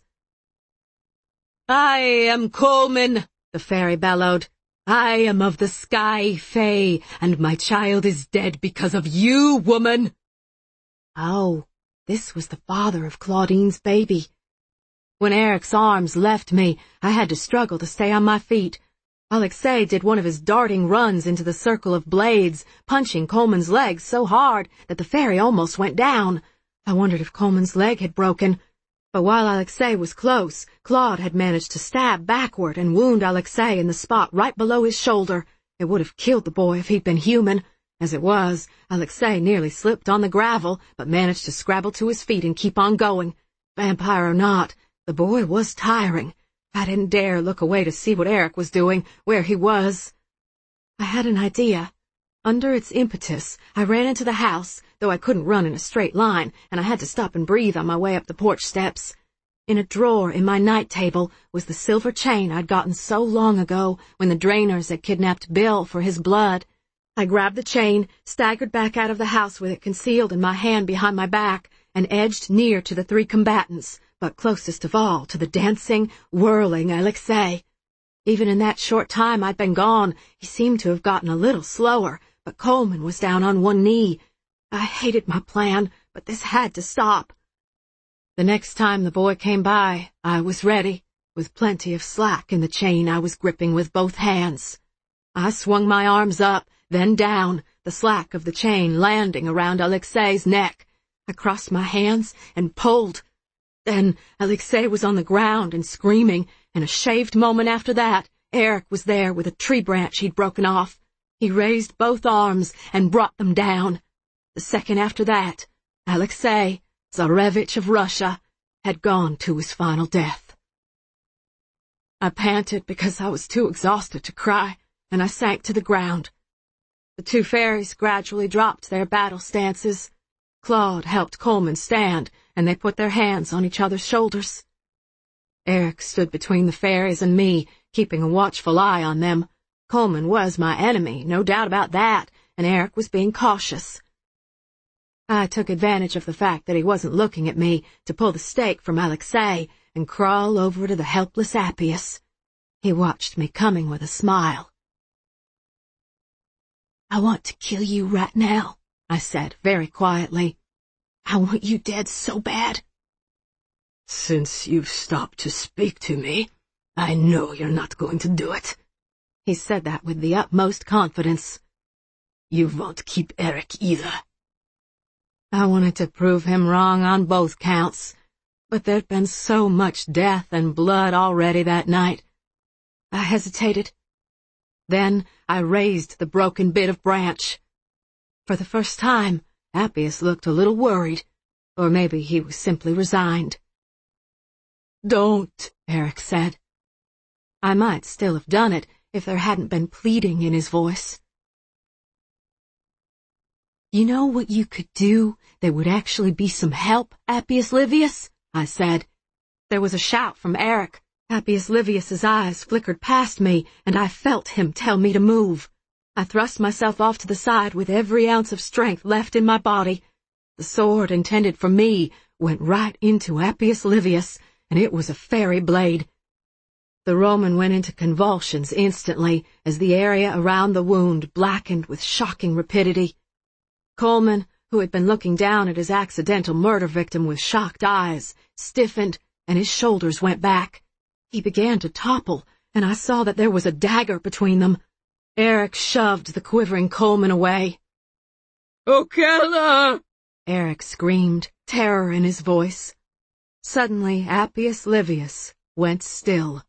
"I am Coleman," the fairy bellowed. "I am of the Sky Fae, and my child is dead because of you, woman." Oh, this was the father of Claudine's baby. When Eric's arms left me, I had to struggle to stay on my feet. Alexei did one of his darting runs into the circle of blades, punching Coleman's leg so hard that the fairy almost went down. I wondered if Coleman's leg had broken. But while Alexei was close, Claude had managed to stab backward and wound Alexei in the spot right below his shoulder. It would have killed the boy if he'd been human. As it was, Alexei nearly slipped on the gravel, but managed to scrabble to his feet and keep on going. Vampire or not, the boy was tiring. I didn't dare look away to see what Eric was doing, where he was. I had an idea. Under its impetus, I ran into the house, though I couldn't run in a straight line, and I had to stop and breathe on my way up the porch steps. In a drawer in my night table was the silver chain I'd gotten so long ago when the Drainers had kidnapped Bill for his blood. I grabbed the chain, staggered back out of the house with it concealed in my hand behind my back, and edged near to the three combatants, but closest of all to the dancing, whirling Alexei. Even in that short time I'd been gone, he seemed to have gotten a little slower, but Coleman was down on one knee. I hated my plan, but this had to stop. The next time the boy came by, I was ready, with plenty of slack in the chain I was gripping with both hands. I swung my arms up, then down, the slack of the chain landing around Alexei's neck. I crossed my hands and pulled. Then Alexei was on the ground and screaming, and a shaved moment after that, Eric was there with a tree branch he'd broken off. He raised both arms and brought them down. The second after that, Alexei, Tsarevich of Russia, had gone to his final death. I panted because I was too exhausted to cry, and I sank to the ground. The two fairies gradually dropped their battle stances. Claude helped Coleman stand, and they put their hands on each other's shoulders. Eric stood between the fairies and me, keeping a watchful eye on them. Coleman was my enemy, no doubt about that, and Eric was being cautious. I took advantage of the fact that he wasn't looking at me to pull the stake from Alexei and crawl over to the helpless Appius. He watched me coming with a smile. "I want to kill you right now," I said very quietly. "I want you dead so bad." "Since you've stopped to speak to me, I know you're not going to do it." He said that with the utmost confidence. "You won't keep Eric either." I wanted to prove him wrong on both counts, but there'd been so much death and blood already that night. I hesitated. Then I raised the broken bit of branch. For the first time, Appius looked a little worried, or maybe he was simply resigned. "Don't," Eric said. I might still have done it if there hadn't been pleading in his voice. "You know what you could do that would actually be some help, Appius Livius?" I said. There was a shout from Eric. Appius Livius's eyes flickered past me, and I felt him tell me to move. I thrust myself off to the side with every ounce of strength left in my body. The sword intended for me went right into Appius Livius, and it was a fairy blade. The Roman went into convulsions instantly as the area around the wound blackened with shocking rapidity. Coleman, who had been looking down at his accidental murder victim with shocked eyes, stiffened, and his shoulders went back. He began to topple, and I saw that there was a dagger between them. Eric shoved the quivering Coleman away. "Ocella!" Eric screamed, terror in his voice. Suddenly, Appius Livius went still.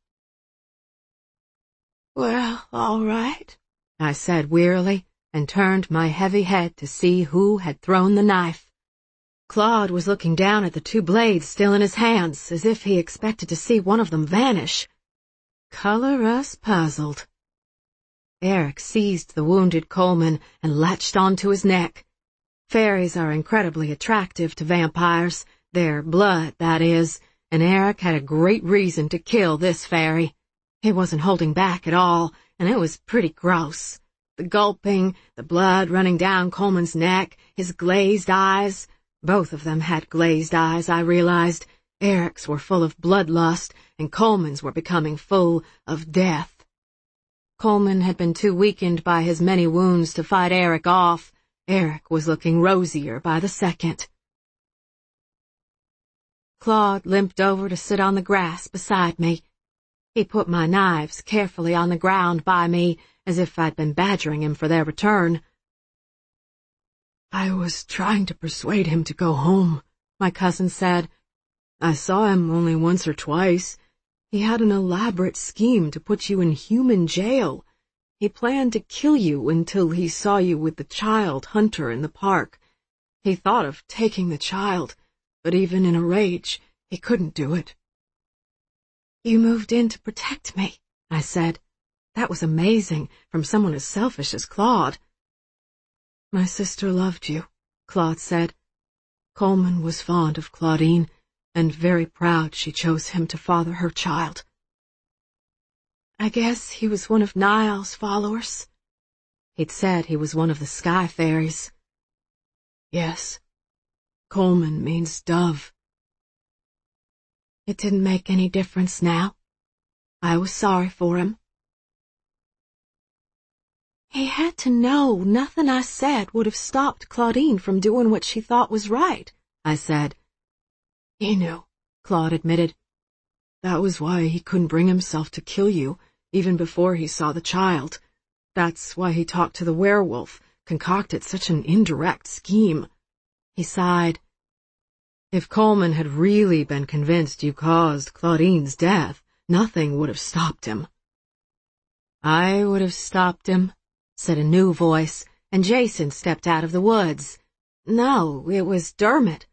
"Well, all right," I said wearily, and turned my heavy head to see who had thrown the knife. Claude was looking down at the two blades still in his hands, as if he expected to see one of them vanish. Color us puzzled. Eric seized the wounded Coleman and latched onto his neck. Fairies are incredibly attractive to vampires, their blood, that is, and Eric had a great reason to kill this fairy. He wasn't holding back at all, and it was pretty gross. The gulping, the blood running down Coleman's neck, his glazed eyes. Both of them had glazed eyes, I realized. Eric's were full of bloodlust, and Coleman's were becoming full of death. Coleman had been too weakened by his many wounds to fight Eric off. Eric was looking rosier by the second. Claude limped over to sit on the grass beside me. He put my knives carefully on the ground by me, as if I'd been badgering him for their return. "I was trying to persuade him to go home," my cousin said. "I saw him only once or twice. He had an elaborate scheme to put you in human jail. He planned to kill you until he saw you with the child Hunter in the park. He thought of taking the child, but even in a rage, he couldn't do it." "You moved in to protect me," I said. That was amazing from someone as selfish as Claude. "My sister loved you," Claude said. "Coleman was fond of Claudine, and very proud she chose him to father her child." "I guess he was one of Niall's followers." He'd said he was one of the Sky Fairies. "Yes. Coleman means dove." It didn't make any difference now. I was sorry for him. "He had to know nothing I said would have stopped Claudine from doing what she thought was right," I said. "He knew," Claude admitted. "That was why he couldn't bring himself to kill you, even before he saw the child. That's why he talked to the werewolf, concocted such an indirect scheme." He sighed. If Coleman had really been convinced you caused Claudine's death, nothing would have stopped him. I would have stopped him, said a new voice, and Jason stepped out of the woods. No, it was Dermot.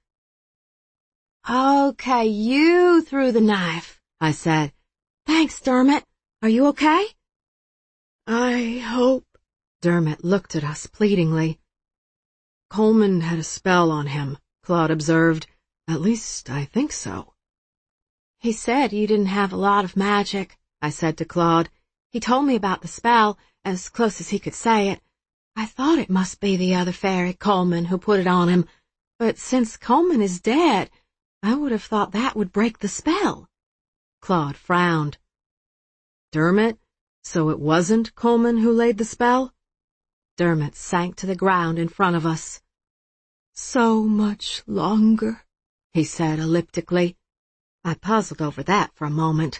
Okay, you threw the knife, I said. Thanks, Dermot. Are you okay? I hope. Dermot looked at us pleadingly. Coleman had a spell on him, Claude observed. At least, I think so. He said you didn't have a lot of magic, I said to Claude. He told me about the spell, as close as he could say it. I thought it must be the other fairy, Coleman, who put it on him. But since Coleman is dead, I would have thought that would break the spell. Claude frowned. Dermot, so it wasn't Coleman who laid the spell? Dermot sank to the ground in front of us. So much longer, he said elliptically. I puzzled over that for a moment.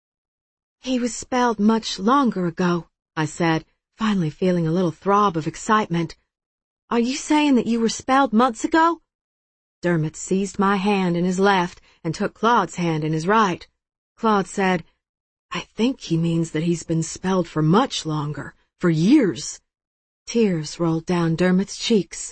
He was spelled much longer ago, I said, finally feeling a little throb of excitement. Are you saying that you were spelled months ago? Dermot seized my hand in his left and took Claude's hand in his right. Claude said, I think he means that he's been spelled for much longer, for years. Tears rolled down Dermot's cheeks.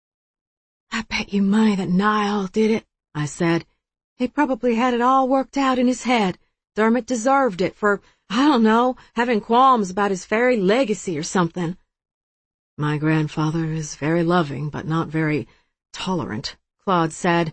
I bet you money that Niall did it, I said. He probably had it all worked out in his head. Dermot deserved it for, I don't know, having qualms about his fairy legacy or something. My grandfather is very loving, but not very tolerant, Claude said.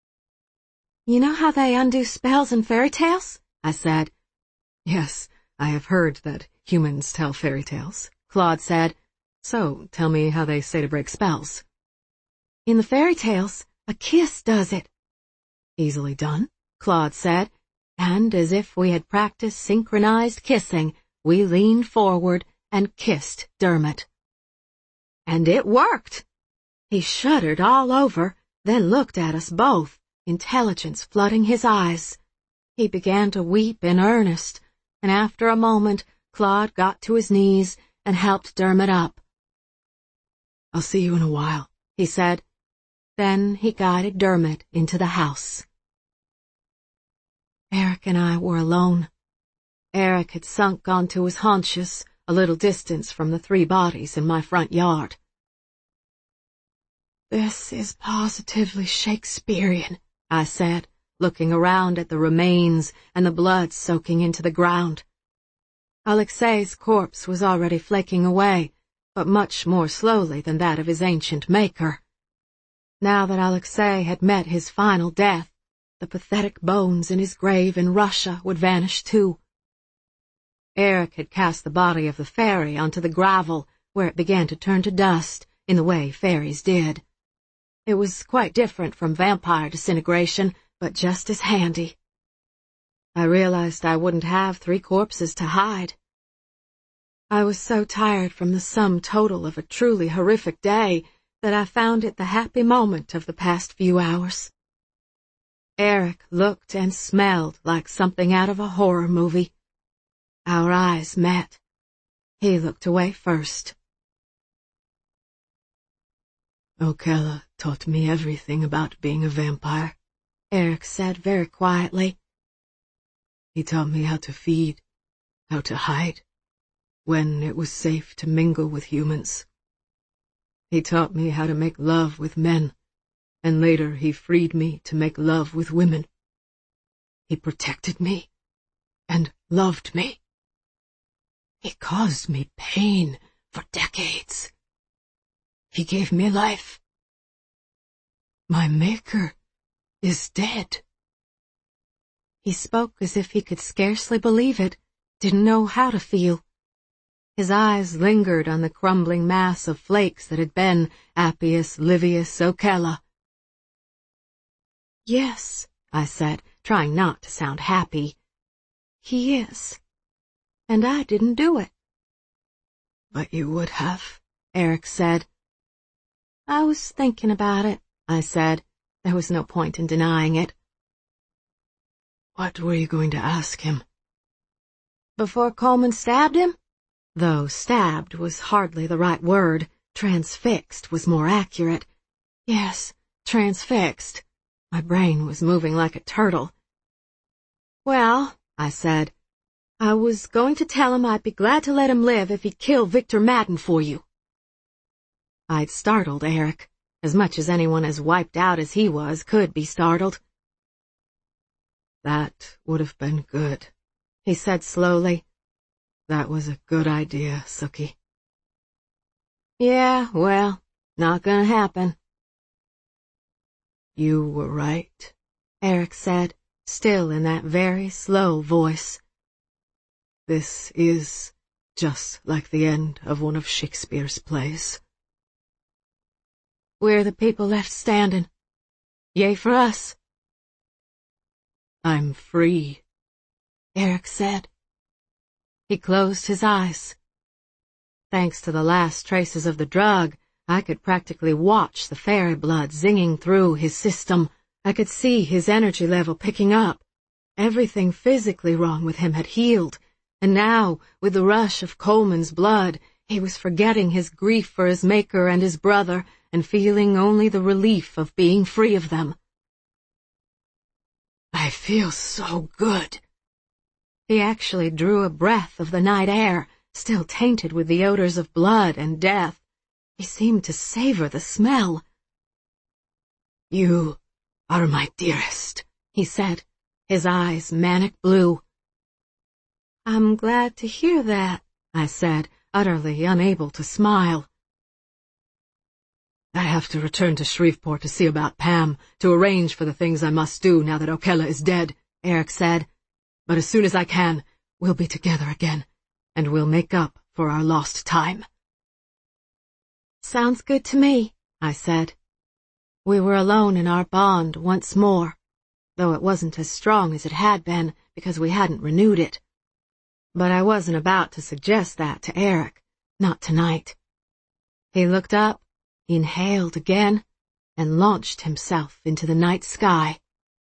You know how they undo spells in fairy tales? I said. Yes, I have heard that humans tell fairy tales, Claude said. So, tell me how they say to break spells. In the fairy tales, a kiss does it. Easily done, Claude said, and as if we had practiced synchronized kissing, we leaned forward and kissed Dermot. And it worked! He shuddered all over, then looked at us both, intelligence flooding his eyes. He began to weep in earnest, and after a moment, Claude got to his knees and helped Dermot up. I'll see you in a while, he said. Then he guided Dermot into the house. Eric and I were alone. Eric had sunk onto his haunches, a little distance from the three bodies in my front yard. This is positively Shakespearean, I said, looking around at the remains and the blood soaking into the ground. Alexei's corpse was already flaking away, but much more slowly than that of his ancient maker. Now that Alexei had met his final death, the pathetic bones in his grave in Russia would vanish too. Eric had cast the body of the fairy onto the gravel, where it began to turn to dust, in the way fairies did. It was quite different from vampire disintegration, but just as handy. I realized I wouldn't have three corpses to hide. I was so tired from the sum total of a truly horrific day that I found it the happy moment of the past few hours. Eric looked and smelled like something out of a horror movie. Our eyes met. He looked away first. Okella taught me everything about being a vampire, Eric said very quietly. He taught me how to feed, how to hide, when it was safe to mingle with humans. He taught me how to make love with men, and later he freed me to make love with women. He protected me and loved me. He caused me pain for decades. He gave me life. My maker is dead. He spoke as if he could scarcely believe it, didn't know how to feel. His eyes lingered on the crumbling mass of flakes that had been Appius Livius Okella. Yes, I said, trying not to sound happy. He is. And I didn't do it. But you would have, Eric said. I was thinking about it, I said. There was no point in denying it. What were you going to ask him? Before Coleman stabbed him? Though stabbed was hardly the right word, transfixed was more accurate. Yes, transfixed. My brain was moving like a turtle. Well, I said, I was going to tell him I'd be glad to let him live if he'd kill Victor Madden for you. I'd startled Eric, as much as anyone as wiped out as he was could be startled. That would have been good, he said slowly. That was a good idea, Sookie. Yeah, well, not gonna happen. You were right, Eric said, still in that very slow voice. This is just like the end of one of Shakespeare's plays. We're the people left standing. Yay for us. I'm free, Eric said. He closed his eyes. Thanks to the last traces of the drug, I could practically watch the fairy blood zinging through his system. I could see his energy level picking up. Everything physically wrong with him had healed, and now, with the rush of Coleman's blood, he was forgetting his grief for his maker and his brother, and feeling only the relief of being free of them. I feel so good. He actually drew a breath of the night air, still tainted with the odors of blood and death. He seemed to savor the smell. You are my dearest, he said, his eyes manic blue. I'm glad to hear that, I said, utterly unable to smile. I have to return to Shreveport to see about Pam, to arrange for the things I must do now that Okella is dead, Eric said. But as soon as I can, we'll be together again, and we'll make up for our lost time. Sounds good to me, I said. We were alone in our bond once more, though it wasn't as strong as it had been because we hadn't renewed it. But I wasn't about to suggest that to Eric, not tonight. He looked up, inhaled again, and launched himself into the night sky.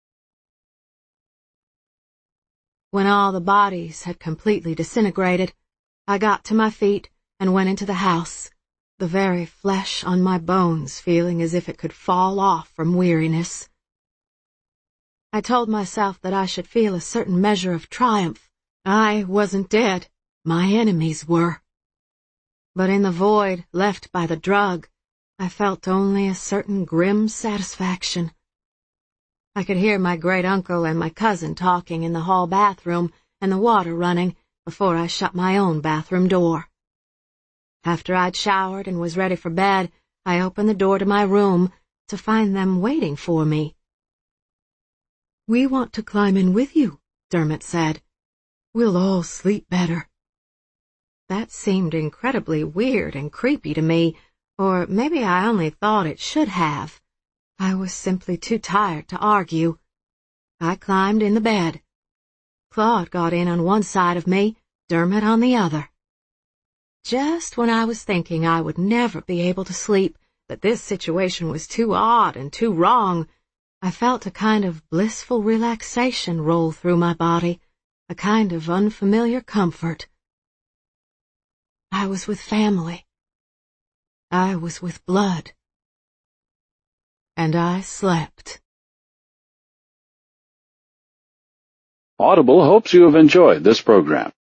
When all the bodies had completely disintegrated, I got to my feet and went into the house, the very flesh on my bones feeling as if it could fall off from weariness. I told myself that I should feel a certain measure of triumph. I wasn't dead. My enemies were. But in the void left by the drug, I felt only a certain grim satisfaction. I could hear my great-uncle and my cousin talking in the hall bathroom and the water running before I shut my own bathroom door. After I'd showered and was ready for bed, I opened the door to my room to find them waiting for me. We want to climb in with you, Dermot said. We'll all sleep better. That seemed incredibly weird and creepy to me, or maybe I only thought it should have. I was simply too tired to argue. I climbed in the bed. Claude got in on one side of me, Dermot on the other. Just when I was thinking I would never be able to sleep, that this situation was too odd and too wrong, I felt a kind of blissful relaxation roll through my body, a kind of unfamiliar comfort. I was with family. I was with blood. And I slept. Audible hopes you have enjoyed this program.